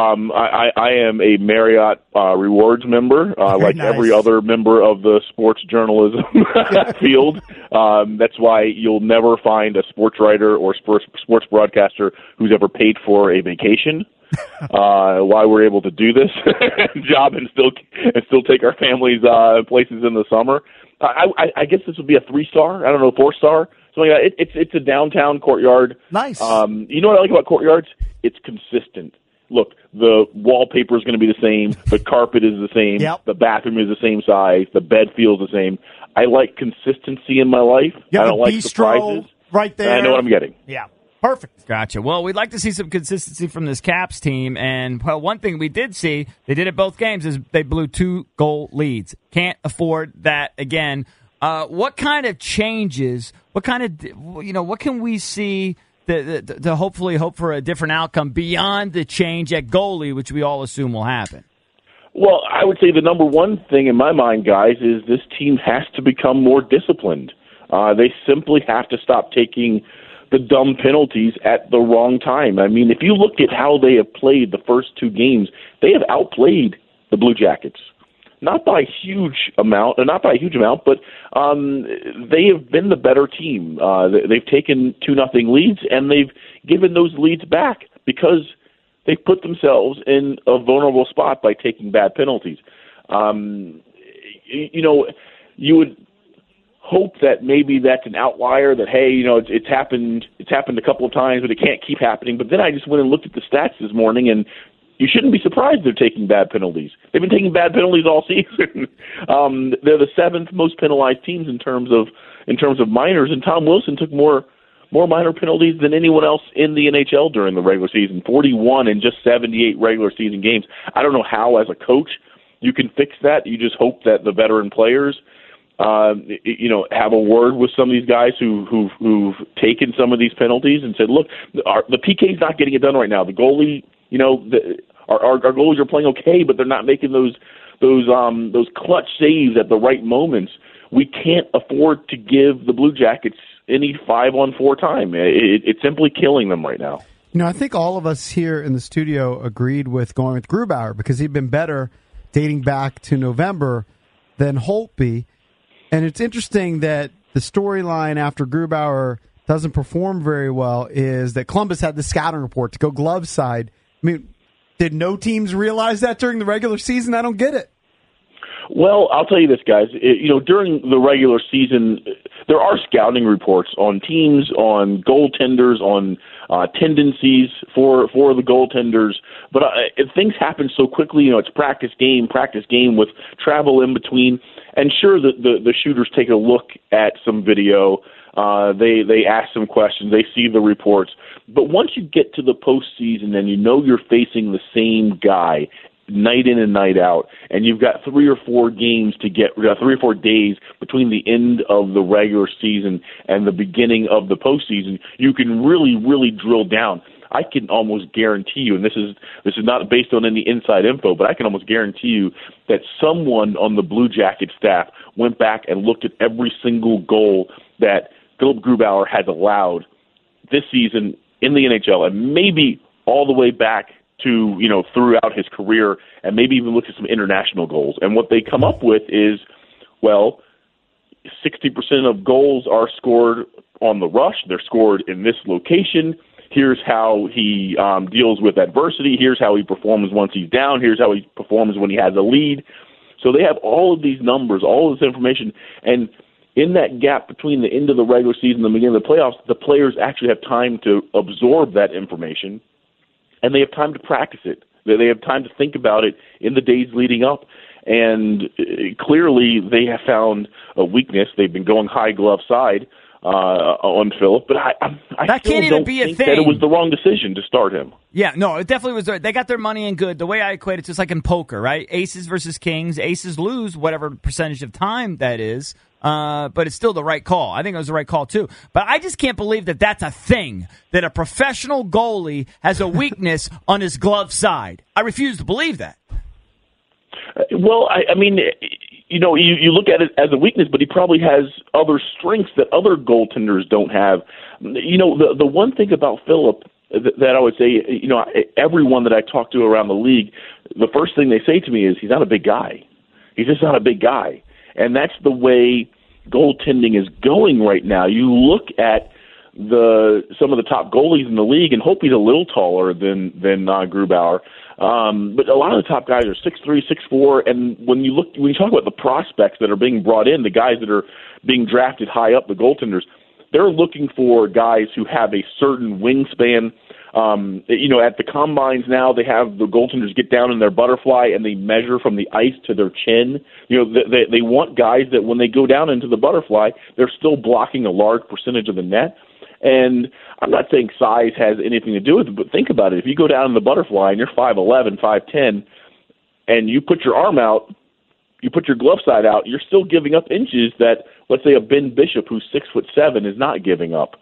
I am a Marriott Rewards member, like nice. every other member of the sports journalism field. That's why you'll never find a sports writer or sports broadcaster who's ever paid for a vacation. Why we're able to do this job and still take our families places in the summer. I guess this would be a 3-star. I don't know, 4-star. Something like that. It's a downtown Courtyard. Nice. You know what I like about Courtyards? It's consistent. Look, the wallpaper is going to be the same. The carpet is the same. Yep. The bathroom is the same size. The bed feels the same. I like consistency in my life. You have I don't a like bistro surprises. right there. I know what I'm getting. Yeah. Perfect. Gotcha. Well, we'd like to see some consistency from this Caps team. And, well, one thing we did see, they did it both games, is they blew 2-goal leads. Can't afford that again. What kind of changes, what can we see to hopefully hope for a different outcome beyond the change at goalie, which we all assume will happen? Well, I would say the number one thing in my mind, guys, is this team has to become more disciplined. They simply have to stop taking the dumb penalties at the wrong time. I mean, if you look at how they have played the first 2 games, they have outplayed the Blue Jackets. Not by a huge amount, but they have been the better team. They've taken 2-0 leads, and they've given those leads back because they've put themselves in a vulnerable spot by taking bad penalties. You would hope that maybe that's an outlier, that, hey, it's happened a couple of times, but it can't keep happening. But then I just went and looked at the stats this morning, and you shouldn't be surprised they're taking bad penalties. They've been taking bad penalties all season. They're the 7th most penalized teams in terms of minors, and Tom Wilson took more minor penalties than anyone else in the NHL during the regular season, 41 in just 78 regular season games. I don't know how, as a coach, you can fix that. You just hope that the veteran players have a word with some of these guys who've taken some of these penalties and said, look, the PK's not getting it done right now. The goalie, our goalies are playing okay, but they're not making those clutch saves at the right moments. We can't afford to give the Blue Jackets any 5-on-4 time. It's simply killing them right now. I think all of us here in the studio agreed with going with Grubauer because he'd been better dating back to November than Holtby. And it's interesting that the storyline after Grubauer doesn't perform very well is that Columbus had the scouting report to go glove side. I mean, did no teams realize that during the regular season? I don't get it. Well, I'll tell you this, guys. During the regular season, there are scouting reports on teams, on goaltenders, on tendencies for the goaltenders. But things happen so quickly. It's practice game with travel in between. And sure, the shooters take a look at some video. They ask some questions. They see the reports. But once you get to the postseason and you're facing the same guy night in and night out, and you've got 3 or 4 games to get, 3 or 4 days between the end of the regular season and the beginning of the postseason, you can really, really drill down. I can almost guarantee you, and this is not based on any inside info, but I can almost guarantee you that someone on the Blue Jacket staff went back and looked at every single goal that Philip Grubauer has allowed this season in the NHL, and maybe all the way back to, throughout his career, and maybe even look at some international goals. And what they come up with is, 60% of goals are scored on the rush. They're scored in this location. Here's how he deals with adversity. Here's how he performs once he's down. Here's how he performs when he has a lead. So they have all of these numbers, all of this information, and in that gap between the end of the regular season and the beginning of the playoffs, the players actually have time to absorb that information, and they have time to practice it. They have time to think about it in the days leading up. And clearly they have found a weakness. They've been going high glove side on Phillip, but I that still can't even don't be a think thing. that it was the wrong decision to start him. Yeah, no, it definitely was. They got their money in good. The way I equate it's just like in poker, right? Aces versus kings. Aces lose whatever percentage of time that is, but it's still the right call. I think it was the right call, too. But I just can't believe that that's a thing, that a professional goalie has a weakness on his glove side. I refuse to believe that. Well, I mean, you know, you look at it as a weakness, but he probably has other strengths that other goaltenders don't have. You know, the one thing about Phillip that I would say, you know, everyone that I talk to around the league, the first thing they say to me is he's not a big guy. He's just not a big guy. And that's the way goaltending is going right now. You look at some of the top goalies in the league and hope he's a little taller than Grubauer. But a lot of the top guys are 6'3", 6'4", and when you talk about the prospects that are being brought in, the guys that are being drafted high up, the goaltenders, they're looking for guys who have a certain wingspan. You know, at the combines now, they have the goaltenders get down in their butterfly and they measure from the ice to their chin. You know, they want guys that when they go down into the butterfly, they're still blocking a large percentage of the net. And I'm not saying size has anything to do with it, but think about it. If you go down in the butterfly and you're 5'11", 5'10", and you put your arm out, you put your glove side out, you're still giving up inches that, let's say, a Ben Bishop who's 6'7" is not giving up.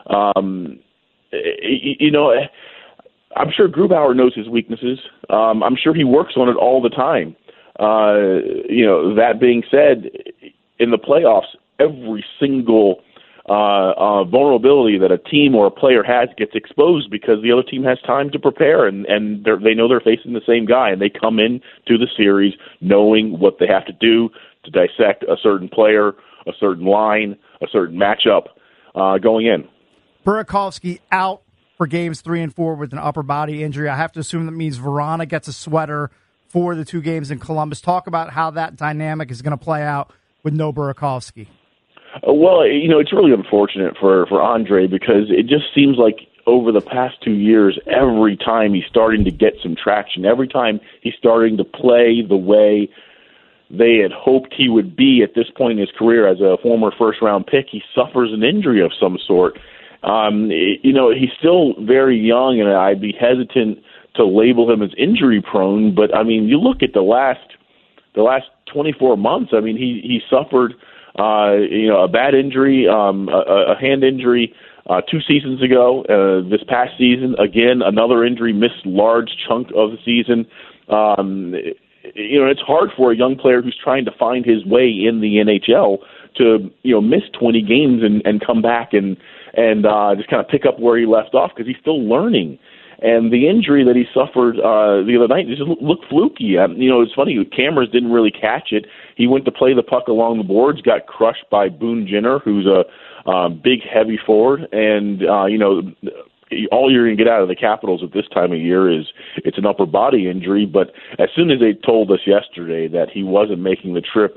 You know, I'm sure Grubauer knows his weaknesses. I'm sure he works on it all the time. You know, that being said, in the playoffs, every single vulnerability that a team or a player has gets exposed because the other team has time to prepare and they know they're facing the same guy, and they come in to the series knowing what they have to do to dissect a certain player, a certain line, a certain matchup going in. Burakovsky out for games 3 and 4 with an upper body injury. I have to assume that means Vrana gets a sweater for the 2 games in Columbus. Talk about how that dynamic is going to play out with no Burakovsky. Well, you know, it's really unfortunate for Andre because it just seems like over the past 2 years, every time he's starting to get some traction, every time he's starting to play the way they had hoped he would be at this point in his career as a former first-round pick, he suffers an injury of some sort. You know, he's still very young, and I'd be hesitant to label him as injury-prone, but, I mean, you look at the last 24 months, I mean, he suffered you know, a bad injury, a hand injury 2 seasons ago. This past season, again, another injury, missed large chunk of the season. You know, it's hard for a young player who's trying to find his way in the NHL to, you know, miss 20 games and come back and just kind of pick up where he left off because he's still learning. And the injury that he suffered the other night just looked fluky. You know, it's funny, cameras didn't really catch it. He went to play the puck along the boards, got crushed by Boone Jenner, who's a big, heavy forward. And, you know, all you're going to get out of the Capitals at this time of year is it's an upper body injury. But as soon as they told us yesterday that he wasn't making the trip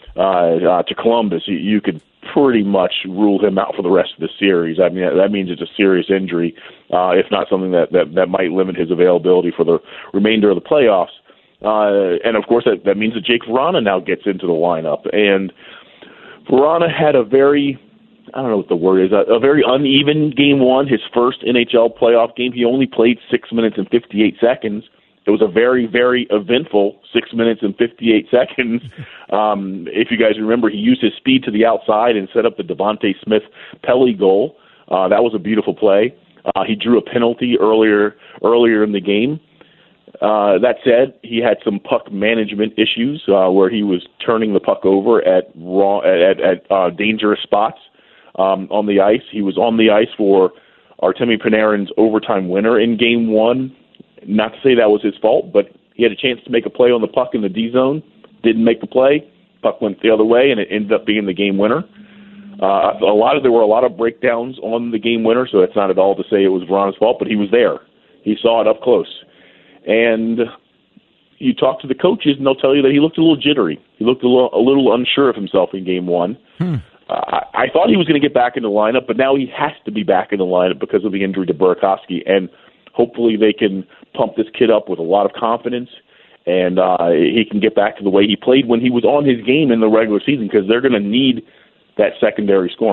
to Columbus, you could pretty much rule him out for the rest of the series. I mean, that means it's a serious injury, if not something that might limit his availability for the remainder of the playoffs. And, of course, that means that Jake Vrana now gets into the lineup. And Vrana had a very, I don't know what the word is, a very uneven game 1, his first NHL playoff game. He only played 6 minutes and 58 seconds. It was a very, very eventful 6 minutes and 58 seconds. If you guys remember, he used his speed to the outside and set up the Devontae Smith-Pelly goal. That was a beautiful play. He drew a penalty earlier in the game. That said, he had some puck management issues where he was turning the puck over at dangerous spots on the ice. He was on the ice for Artemi Panarin's overtime winner in Game 1. Not to say that was his fault, but he had a chance to make a play on the puck in the D zone, didn't make the play. Puck went the other way, and it ended up being the game winner. There were a lot of breakdowns on the game winner, so it's not at all to say it was Vrana's fault, but he was there. He saw it up close. And you talk to the coaches, and they'll tell you that he looked a little jittery. He looked a little unsure of himself in Game 1. I thought he was going to get back in the lineup, but now he has to be back in the lineup because of the injury to Burakovsky, and hopefully they can pump this kid up with a lot of confidence, and he can get back to the way he played when he was on his game in the regular season because they're going to need that secondary scoring.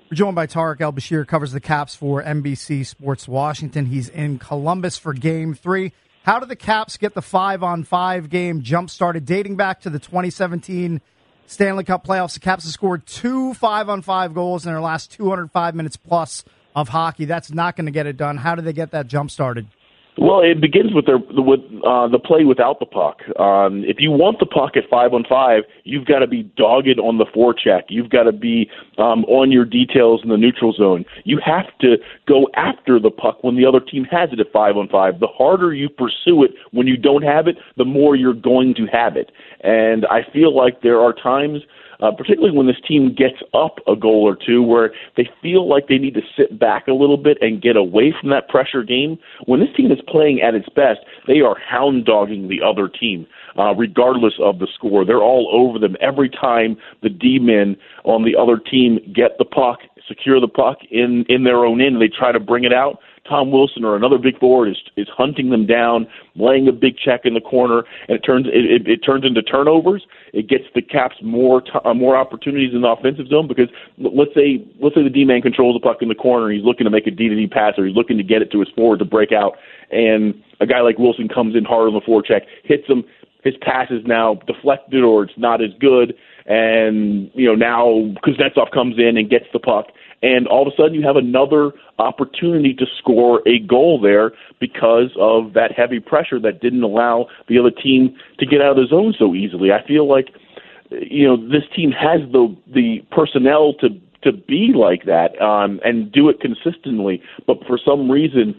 We're joined by Tariq El-Bashir, covers the Caps for NBC Sports Washington. He's in Columbus for Game 3. How did the Caps get the 5-on-5 game jump-started? Dating back to the 2017 Stanley Cup playoffs, the Caps have scored 2 5-on-5 goals in their last 205 minutes plus of hockey. That's not going to get it done. How did they get that jump-started? Well, it begins with the play without the puck. If you want the puck at 5-on-5, you've got to be dogged on the forecheck. You've got to be on your details in the neutral zone. You have to go after the puck when the other team has it at 5-on-5. The harder you pursue it when you don't have it, the more you're going to have it. And I feel like there are times, particularly when this team gets up a goal or two, where they feel like they need to sit back a little bit and get away from that pressure game. When this team is playing at its best, they are hound-dogging the other team, regardless of the score. They're all over them every time the D-men on the other team get the puck, secure the puck in their own end, they try to bring it out. Tom Wilson or another big forward is hunting them down, laying a big check in the corner, and it turns into turnovers. It gets the Caps more opportunities in the offensive zone because let's say the D-man controls the puck in the corner, he's looking to make a D-to-D pass, or he's looking to get it to his forward to break out, and a guy like Wilson comes in hard on the forecheck, hits him, his pass is now deflected or it's not as good, and now Kuznetsov comes in and gets the puck. And all of a sudden you have another opportunity to score a goal there because of that heavy pressure that didn't allow the other team to get out of the zone so easily. I feel like, this team has the personnel to be like that and do it consistently, but for some reason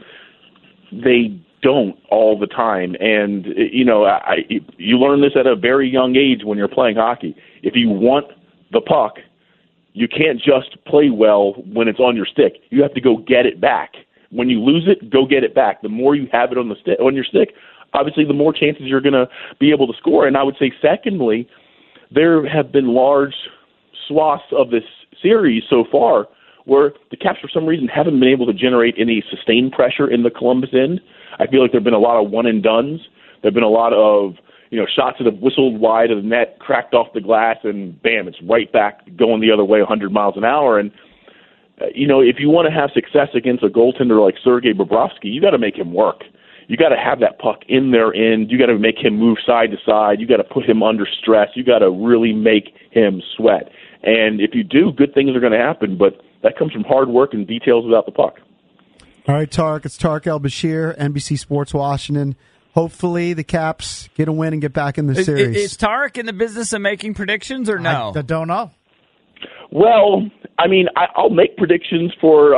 they don't all the time. And, you learn this at a very young age when you're playing hockey. If you want the puck, you can't just play well when it's on your stick. You have to go get it back. When you lose it, go get it back. The more you have it on your stick, obviously the more chances you're going to be able to score. And I would say, secondly, there have been large swaths of this series so far where the Caps, for some reason, haven't been able to generate any sustained pressure in the Columbus end. I feel like there have been a lot of one-and-dones. There have been a lot of shots that have whistled wide of the net, cracked off the glass, and bam, it's right back going the other way 100 miles an hour. And, if you want to have success against a goaltender like Sergei Bobrovsky, you got to make him work. You got to have that puck in their end. You got to make him move side to side. You got to put him under stress. You got to really make him sweat. And if you do, good things are going to happen, but that comes from hard work and details without the puck. All right, Tariq, it's Tariq El-Bashir, NBC Sports Washington. Hopefully the Caps get a win and get back in the series. Is Tariq in the business of making predictions or no? I don't know. Well, I mean, I'll make predictions for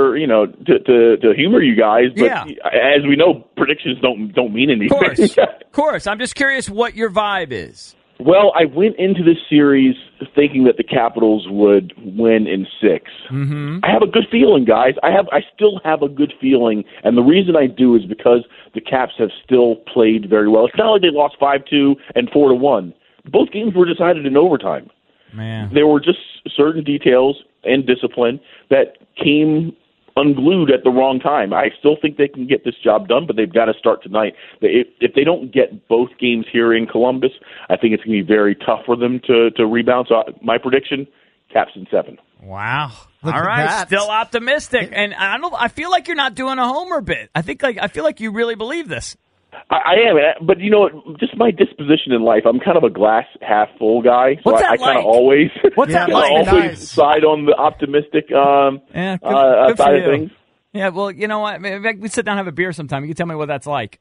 to humor you guys, but as we know, predictions don't mean anything. Of course. I'm just curious what your vibe is. Well, I went into this series thinking that the Capitals would win in 6. Mm-hmm. I have a good feeling, guys. I still have a good feeling, and the reason I do is because the Caps have still played very well. It's not like they lost 5-2 and 4-1. Both games were decided in overtime. Man, there were just certain details and discipline that came unglued at the wrong time. I still think they can get this job done, but they've got to start tonight. If they don't get both games here in Columbus, I think it's going to be very tough for them to rebound. So my prediction, Caps in 7. Wow. Look all at right, that. Still optimistic. And I feel like you're not doing a homer bit. I feel like you really believe this. I am, but just my disposition in life, I'm kind of a glass half full guy. So What's that I kind of like? always, What's that like? always Nice. side on the optimistic Good side for of you. things. Yeah, well, you know what? Maybe we sit down and have a beer sometime. You can tell me what that's like.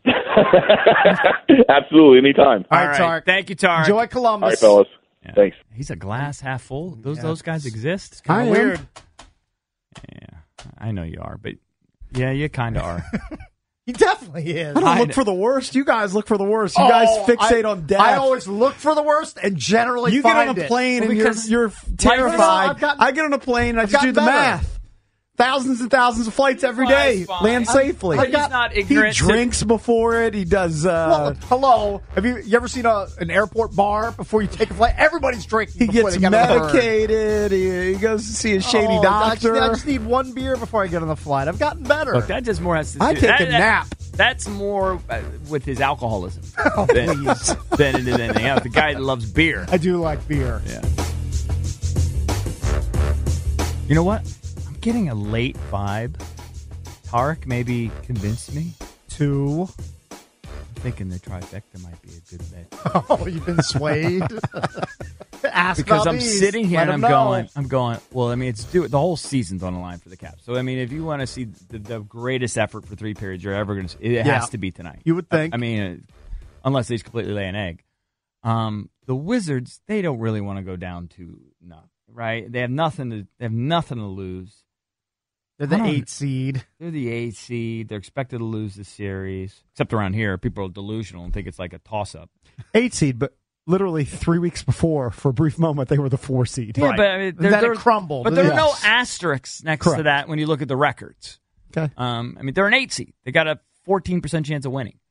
Absolutely, anytime. All right, Tariq. Thank you, Tariq. Enjoy Columbus. All right, fellas. Yeah. Thanks. He's a glass half full. Those guys exist. I am. Weird. Yeah, I know you are, but yeah, you kind of are. He definitely is. I don't look for the worst. You guys look for the worst. You guys fixate on death. I always look for the worst and generally You get find on a it. plane Well, and because you're terrified. I've gotten- I get on a plane and I I've just do the gotten better. math. Thousands and thousands of flights every day. Fine. Land safely. But he's not He ignorant. drinks before it. He does. Well, hello. Have you ever seen an airport bar before you take a flight? Everybody's drinking. He before gets they get on the bird. medicated. He goes to see a shady Oh, doctor. I just need one beer before I get on the flight. I've gotten better. Look, that just more has to do. I take a nap. That's more with his alcoholism Oh, than, please. than it is anything else. The guy that loves beer. I do like beer. Yeah. You know what? I'm getting a late vibe. Tarek maybe convinced me. I'm thinking the trifecta might be a good bet. Oh, you've been swayed? Ask because about I'm these. sitting here Let and him I'm going, well, I mean, the whole season's on the line for the Caps. So, I mean, if you want to see the greatest effort for 3 periods you're ever going to see, it has to be tonight. You would think. I mean, unless they just completely lay an egg. The Wizards, they don't really want to go down to nothing, right? They have nothing to lose. They're the 8 seed. They're the 8 seed. They're expected to lose the series. Except around here, people are delusional and think it's like a toss-up. 8 seed, but literally 3 weeks before, for a brief moment, they were the 4 seed. Yeah, but I mean, it crumbled. But there are no asterisks next to that when you look at the records. Okay. I mean, they're an 8 seed. They got a 14% chance of winning.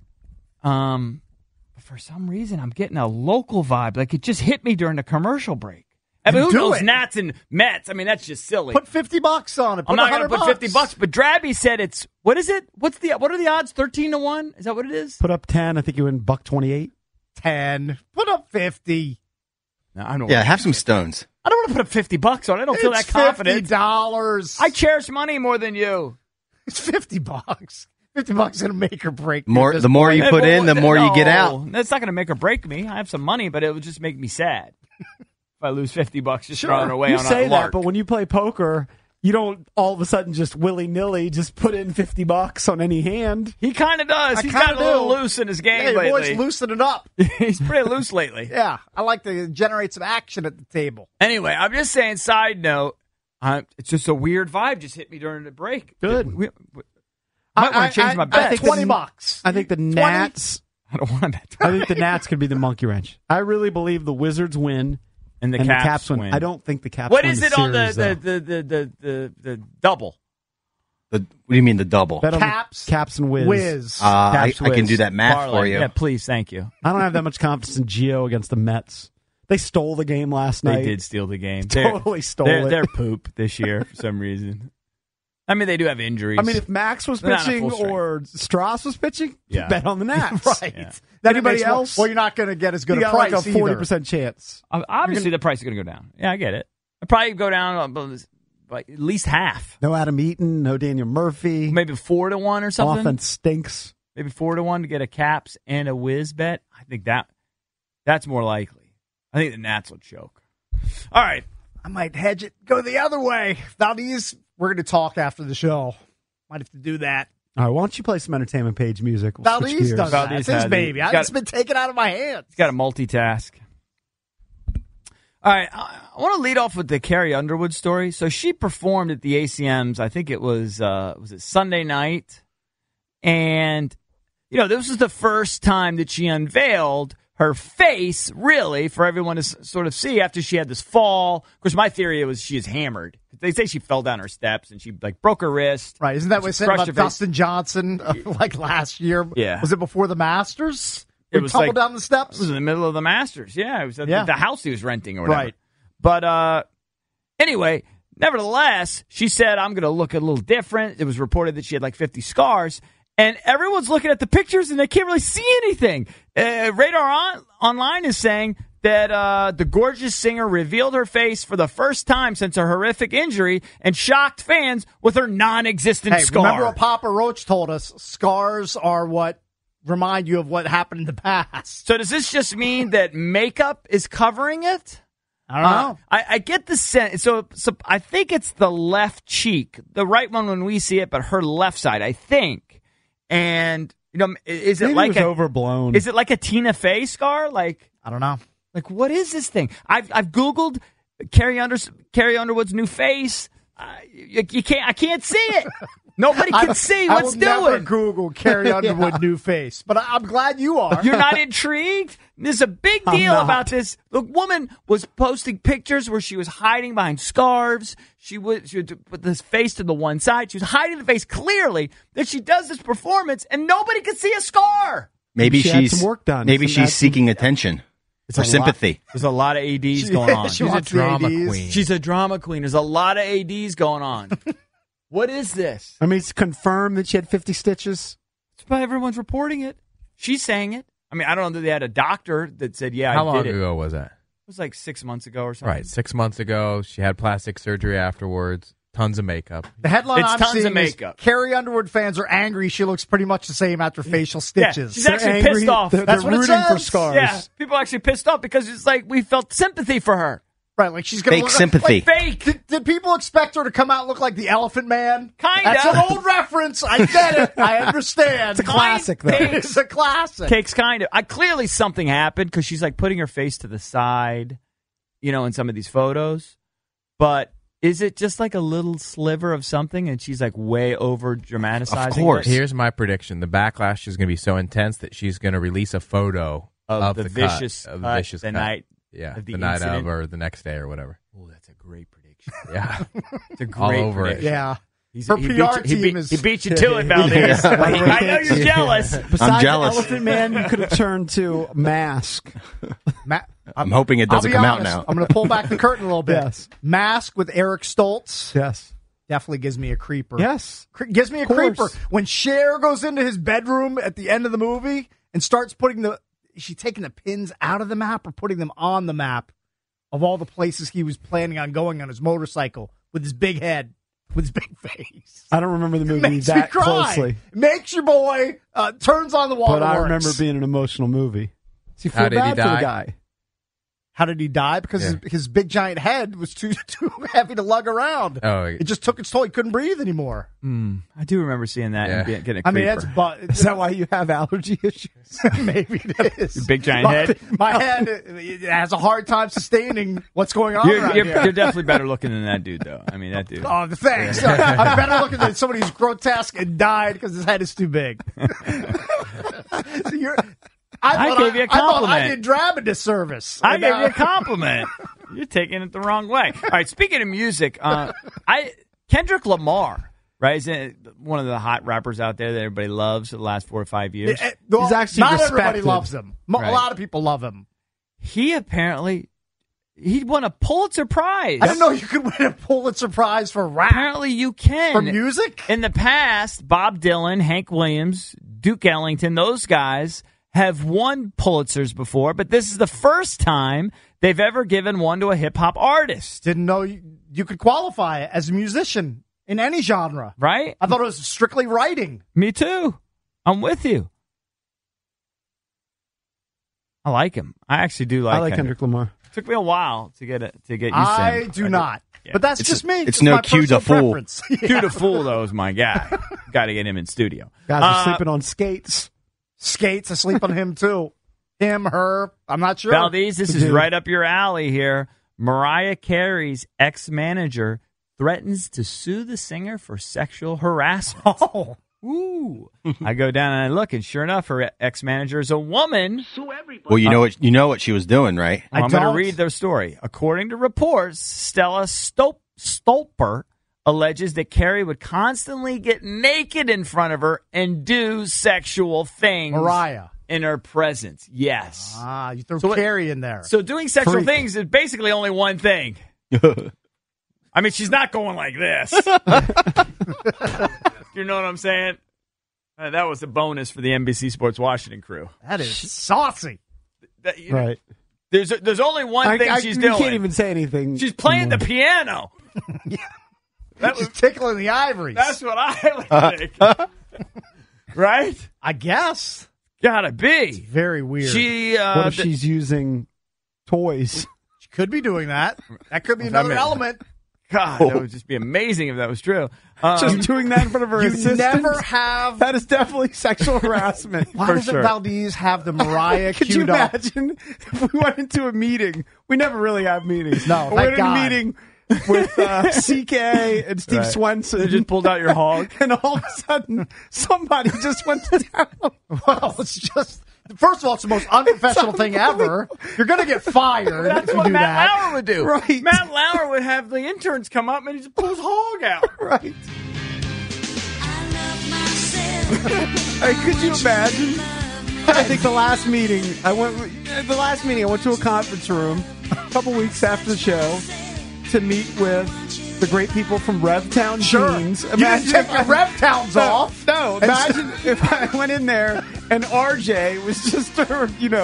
But for some reason, I'm getting a local vibe. Like, it just hit me during the commercial break. I mean, who knows Nats and Mets? I mean, that's just silly. Put $50 on it. I'm not going to put $50, but Drabby said it's, what is it? What are the odds? 13-1? Is that what it is? Put up 10. I think you win $1.28. 10. Put up 50. No, I don't. Yeah, have some stones. I don't want to put up $50 on it. I don't feel that confident. $50. I cherish money more than you. It's $50. $50 going to make or break me. The more you put in, the more you get out. That's not going to make or break me. I have some money, but it would just make me sad. If I lose $50 just throwing away you on say a that, lark. but when you play poker, you don't all of a sudden just willy-nilly just put in $50 on any hand. He kind of does. He's got a little loose in his game your lately. boy's loosening up. He's pretty loose lately. Yeah, I like to generate some action at the table. Anyway, I'm just saying, side note, it's just a weird vibe just hit me during the break. Good. I want to change my bet. I think $20. I think the Nats. I don't want to bet. I think the Nats could be the monkey wrench. I really believe the Wizards win. And the Caps win. I don't think the Caps What win is the it on series, the double? What do you mean the double? Bet on Caps. Caps and Wiz. I Caps, can do that math Parlay. for you. Yeah, please, thank you. I don't have that much confidence in Gio against the Mets. They stole the game last night. They did steal the game. Totally stole it. They're poop this year for some reason. I mean, they do have injuries. I mean, if Max was They're not pitching full strength. or Strauss was pitching, Yeah. bet on the Nats. Right. Yeah. Anybody else? Well, you're not going to get as good You a got price like a 40% chance. Obviously, the price is going to go down. Yeah, I get it. I'll probably go down like at least half. No Adam Eaton, no Daniel Murphy. Maybe 4-1 or something. Offense stinks. Maybe 4-1 to get a Caps and a Wiz bet. I think that's more likely. I think the Nats will choke. All right. I might hedge it, go the other way. Valdez, we're going to talk after the show. Might have to do that. All right, why don't you play some entertainment page music? We'll switch Valdez gears. does that. Valdez It's his has it. baby. He's got- It's been taken out of my hands. He's got to multitask. All right, I want to lead off with the Carrie Underwood story. So she performed at the ACMs. I think it was it Sunday night, and this was the first time that she unveiled her face, really, for everyone to sort of see after she had this fall. Of course, my theory was she is hammered. They say she fell down her steps and she broke her wrist. Right? Isn't that what they said crushed about her face. Dustin Johnson like last year? Yeah. Was it before the Masters? It He was tumbled like- down the steps. It was in the middle of the Masters. Yeah, it was at the house he was renting or whatever. Right. But anyway, nevertheless, she said, I'm going to look a little different. It was reported that she had like 50 scars. And everyone's looking at the pictures and they can't really see anything. Radar Online is saying that the gorgeous singer revealed her face for the first time since a horrific injury and shocked fans with her non-existent scar. Remember what Papa Roach told us? Scars are what remind you of what happened in the past. So does this just mean that makeup is covering it? I don't know. I get the sense. So I think it's the left cheek, the right one when we see it, but her left side, I think. And is it Maybe like it was overblown? Is it like a Tina Fey scar? Like I don't know. Like what is this thing? I've Googled Carrie Underwood's new face. I can't see it. Nobody can see what's I will never doing. Google Carrie Underwood new face, but I'm glad you are. You're not intrigued? There's a big deal about this. The woman was posting pictures where she was hiding behind scarves. She would put this face to the one side. She was hiding the face clearly. Then she does this performance, and nobody could see a scar. Maybe She had she's some work done. Maybe Some- she's seeking attention or sympathy. There's a lot of ADs going on. She wants the ADs. She's a drama queen. There's a lot of ADs going on. What is this? I mean, it's confirmed that she had 50 stitches. It's why everyone's reporting it. She's saying it. I mean, I don't know that they had a doctor that said, yeah, How I long did it. ago was that? was like 6 months ago or something. Right, 6 months ago. She had plastic surgery afterwards. Tons of makeup. The headline It's I'm tons seeing of makeup. is Carrie Underwood fans are angry. She looks pretty much the same after facial stitches. She's actually pissed off. They're That's what it rooting for says. scars. Yeah, people are actually pissed off because it's like we felt sympathy for her. Right, like she's going to Fake look sympathy. Like fake. Did people expect her to come out and look like the Elephant Man? Kinda. That's an old reference. I get it. I understand. It's a classic, though. It's a classic. Cakes kind of. Clearly something happened because she's like putting her face to the side, in some of these photos. But is it just like a little sliver of something and she's like way over dramatizing? Of course. Here's my prediction. The backlash is going to be so intense that she's going to release a photo of the cut, vicious of the vicious the cut. night. Yeah, of the night incident. of or the next day or whatever. Oh, that's a great prediction. Yeah. It's a All great over it. prediction. Yeah. He's, Her he PR beat you, he team beat, is- he beat you to it, Valdez. I know you're jealous. Besides I'm jealous. Elephant Man, you could have turned to Mask. I'm hoping it I'll doesn't be come honest, out now. I'm going to pull back the curtain a little bit. Yes. Mask with Eric Stoltz Yes. definitely gives me a creeper. Yes. Gives me a Of course. creeper. When Cher goes into his bedroom at the end of the movie and starts putting is she taking the pins out of the map or putting them on the map of all the places he was planning on going on his motorcycle with his big head, with his big face? I don't remember the movie Makes me that cry. closely. Makes your boy turns on the waterworks. But I remember it being an emotional movie. So you feel How did he bad for the die? guy. How did he die? Because his big giant head was too heavy to lug around. Oh, It just took its toll. He couldn't breathe anymore. I do remember seeing that and getting a creeper. I mean, that's Is that why you have allergy issues? maybe it is. Your big giant head? My head it has a hard time sustaining what's going on around here. You're definitely better looking than that dude, though. I mean, that dude. Oh, thanks. I'm better looking than somebody who's grotesque and died because his head is too big. So I gave you a I thought compliment. I did Drab a disservice. I And, gave you a compliment. You're taking it the wrong way. All right, speaking of music, Kendrick Lamar, right, is one of the hot rappers out there that everybody loves for the last 4 or 5 years. Well, He's actually not everybody respected. loves him. Right. A lot of people love him. He won a Pulitzer Prize. I didn't know you could win a Pulitzer Prize for rap. Apparently you can. For music? In the past, Bob Dylan, Hank Williams, Duke Ellington, those guys have won Pulitzers before, but this is the first time they've ever given one to a hip-hop artist. Didn't know you could qualify as a musician in any genre. Right? I thought it was strictly writing. Me too. I'm with you. I like him. I actually do like I like Kendrick Lamar. Took me a while to get used to I him. do not. Yeah. But that's just me. it's no my cue to personal fool. preference. Cue to Fool, though, is my guy. Got to get him in studio. Guys are sleeping on skates. Skates, I sleep on him too. Him, her, I'm not sure. Valdez, this is Dude. right up your alley here. Mariah Carey's ex-manager threatens to sue the singer for sexual harassment. Oh. Ooh. I go down and I look, and sure enough, her ex-manager is a woman. Well, you know what she was doing, right? I'm going to don't. read their story. According to reports, Stella Stolper alleges that Carey would constantly get naked in front of her and do sexual things Mariah. in her presence. Yes. You throw So Carrie in there. So doing sexual Freak. things is basically only one thing. I mean, she's not going like this. You know what I'm saying? That was a bonus for the NBC Sports Washington crew. That is saucy. Right. There's only one thing she's you doing. can't even say anything. She's playing the anymore. piano. That was, She's tickling the ivories. that's what I would think. Right? I guess. Gotta be. Very weird. She, What if she's using toys? She could be doing that. That could be another mean- element. God, that would just be amazing if that was true. Just doing that in front of her You assistant? never have. That is definitely sexual harassment. Why for doesn't sure. Valdez have the Mariah Could you queued up? imagine if we went into a meeting? We never really have meetings. No, we thank went in a God. meeting with CK and Steve Swenson. They just pulled out your hog. And all of a sudden, somebody just went down. Well, it's just. First of all, it's the most unprofessional thing ever. You're going to get fired That's if you what do Matt that. Lauer would do. Right. Matt Lauer would have the interns come up and he just pull his hog out. Right. Hey, could you imagine? I think the last meeting I went to a conference room a couple weeks after the show to meet with the great people from RevTown Jeans. You didn't take your Rev Towns off. No, imagine if I went in there and RJ was just,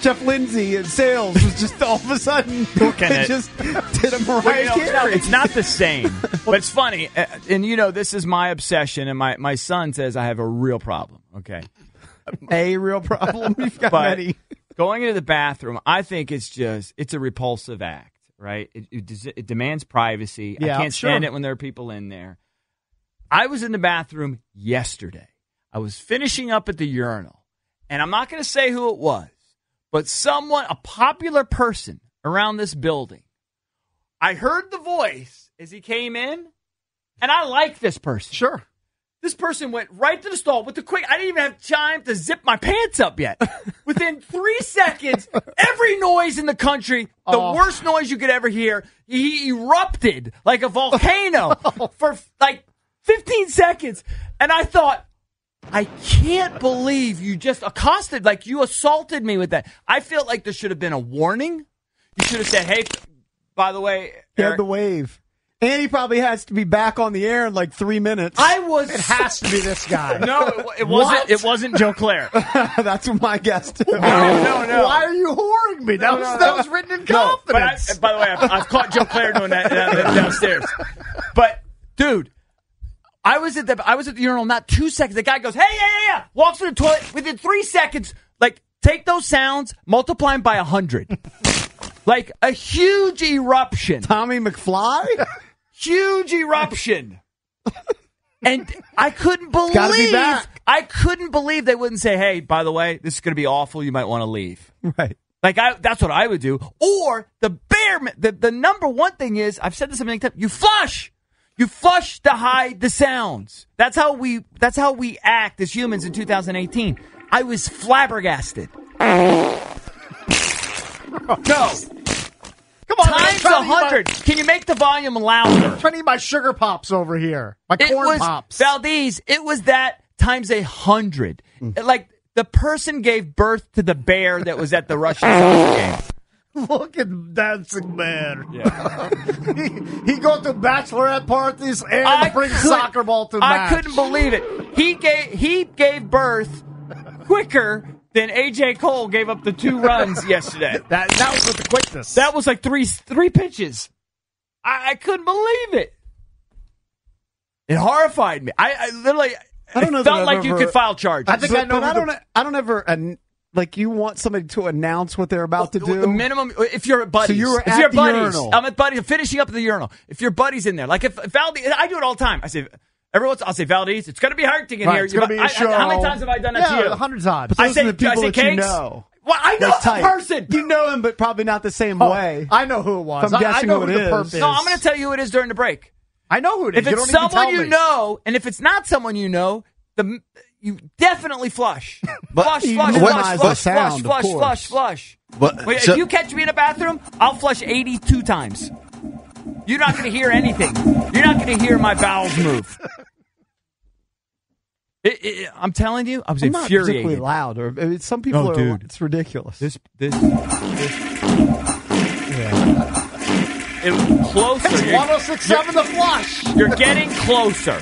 Jeff Lindsay in sales was just all of a sudden just did a Mariah Carey. It's not the same, but it's funny. And this is my obsession. And my son says I have a real problem. Okay, a real problem. You've got many. Going into the bathroom, I think it's a repulsive act. Right? It demands privacy. Yeah, I can't stand it when there are people in there. I was in the bathroom yesterday. I was finishing up at the urinal. And I'm not going to say who it was, but a popular person around this building. I heard the voice as he came in, and I like this person. Sure. This person went right to the stall with the quick. I didn't even have time to zip my pants up yet. Within 3 seconds, every noise in the country, the worst noise you could ever hear, he erupted like a volcano for like 15 seconds. And I thought, I can't believe you just accosted, like you assaulted me with that. I feel like there should have been a warning. You should have said, hey, by the way, he had the wave. And he probably has to be back on the air in like 3 minutes. It has to be this guy. No, it wasn't. It wasn't Joe Claire. That's what my guess too. No. Why are you whoring me? That was written in confidence. But by the way, I've caught Joe Claire doing that downstairs. But dude, I was at the urinal not 2 seconds. The guy goes, hey, yeah. Walks to the toilet within 3 seconds. Like, take those sounds, multiply them by 100. Like a huge eruption. Tommy McFly? Huge eruption. And I couldn't believe. Gotta be back. I couldn't believe they wouldn't say, hey, by the way, this is going to be awful. You might want to leave. Right. Like, that's what I would do. Or the number one thing is, I've said this a million times, you flush. You flush to hide the sounds. That's how we act as humans in 2018. I was flabbergasted. No. Come on, times 100. Can you make the volume louder? I'm trying to eat my sugar pops over here. My corn pops. Valdez, it was that times 100. Like, the person gave birth to the bear that was at the Russian soccer game. Look at Dancing Man. Yeah. he go to bachelorette parties and brings soccer ball to match. I couldn't believe it. He gave birth quicker than A.J. Cole gave up the 2 runs yesterday. That was with the quickness. That was like three pitches. I couldn't believe it. It horrified me. I literally. I don't know. It felt like you could file charges. I think I know. I don't ever. Like, you want somebody to announce what they're about to do? The minimum, if you're at buddies. So you were at the urinal. I'm at buddies. I'm finishing up at the urinal. If your buddy's in there, like if Valdez, I do it all the time. I say, I'll say, Valdez, it's going to be hurting in here. It's going to be a show. How many times have I done that to you? 100 times. But those are the people that you know. Well, I know the person. You know him, but probably not the same way. I know who it was. I'm guessing I know who it is. No, I'm going to tell you who it is during the break. I know who it is. If it's someone you know, and if it's not someone you know, you definitely flush. Flush. If you catch me in a bathroom, I'll flush 82 times. You're not going to hear anything. You're not going to hear my bowels move. I'm telling you, I was I'm infuriated. Not particularly loud, or some people are. Dude. It's ridiculous. This. Yeah. It was closer. It's 106.7 the flush. You're getting closer.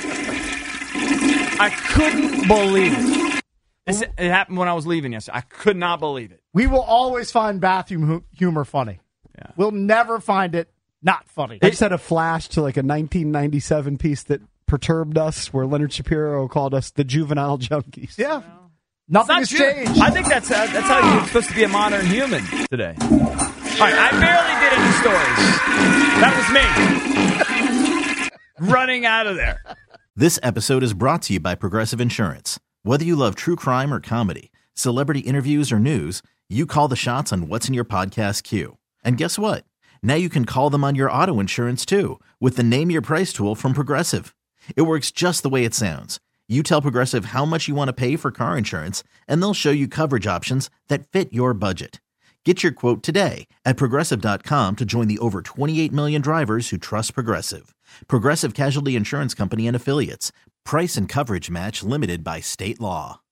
I couldn't believe it. It happened when I was leaving yesterday. I could not believe it. We will always find bathroom humor funny. Yeah. We'll never find it not funny. I just had a flash to like a 1997 piece that perturbed us, where Leonard Shapiro called us the juvenile junkies. Yeah. Nothing has changed. I think that's how you're supposed to be a modern human today. All right, I barely did any stories. That was me. Running out of there. This episode is brought to you by Progressive Insurance. Whether you love true crime or comedy, celebrity interviews or news, you call the shots on what's in your podcast queue. And guess what? Now you can call them on your auto insurance too, with the Name Your Price tool from Progressive. It works just the way it sounds. You tell Progressive how much you want to pay for car insurance, and they'll show you coverage options that fit your budget. Get your quote today at Progressive.com to join the over 28 million drivers who trust Progressive. Progressive Casualty Insurance Company and Affiliates. Price and coverage match limited by state law.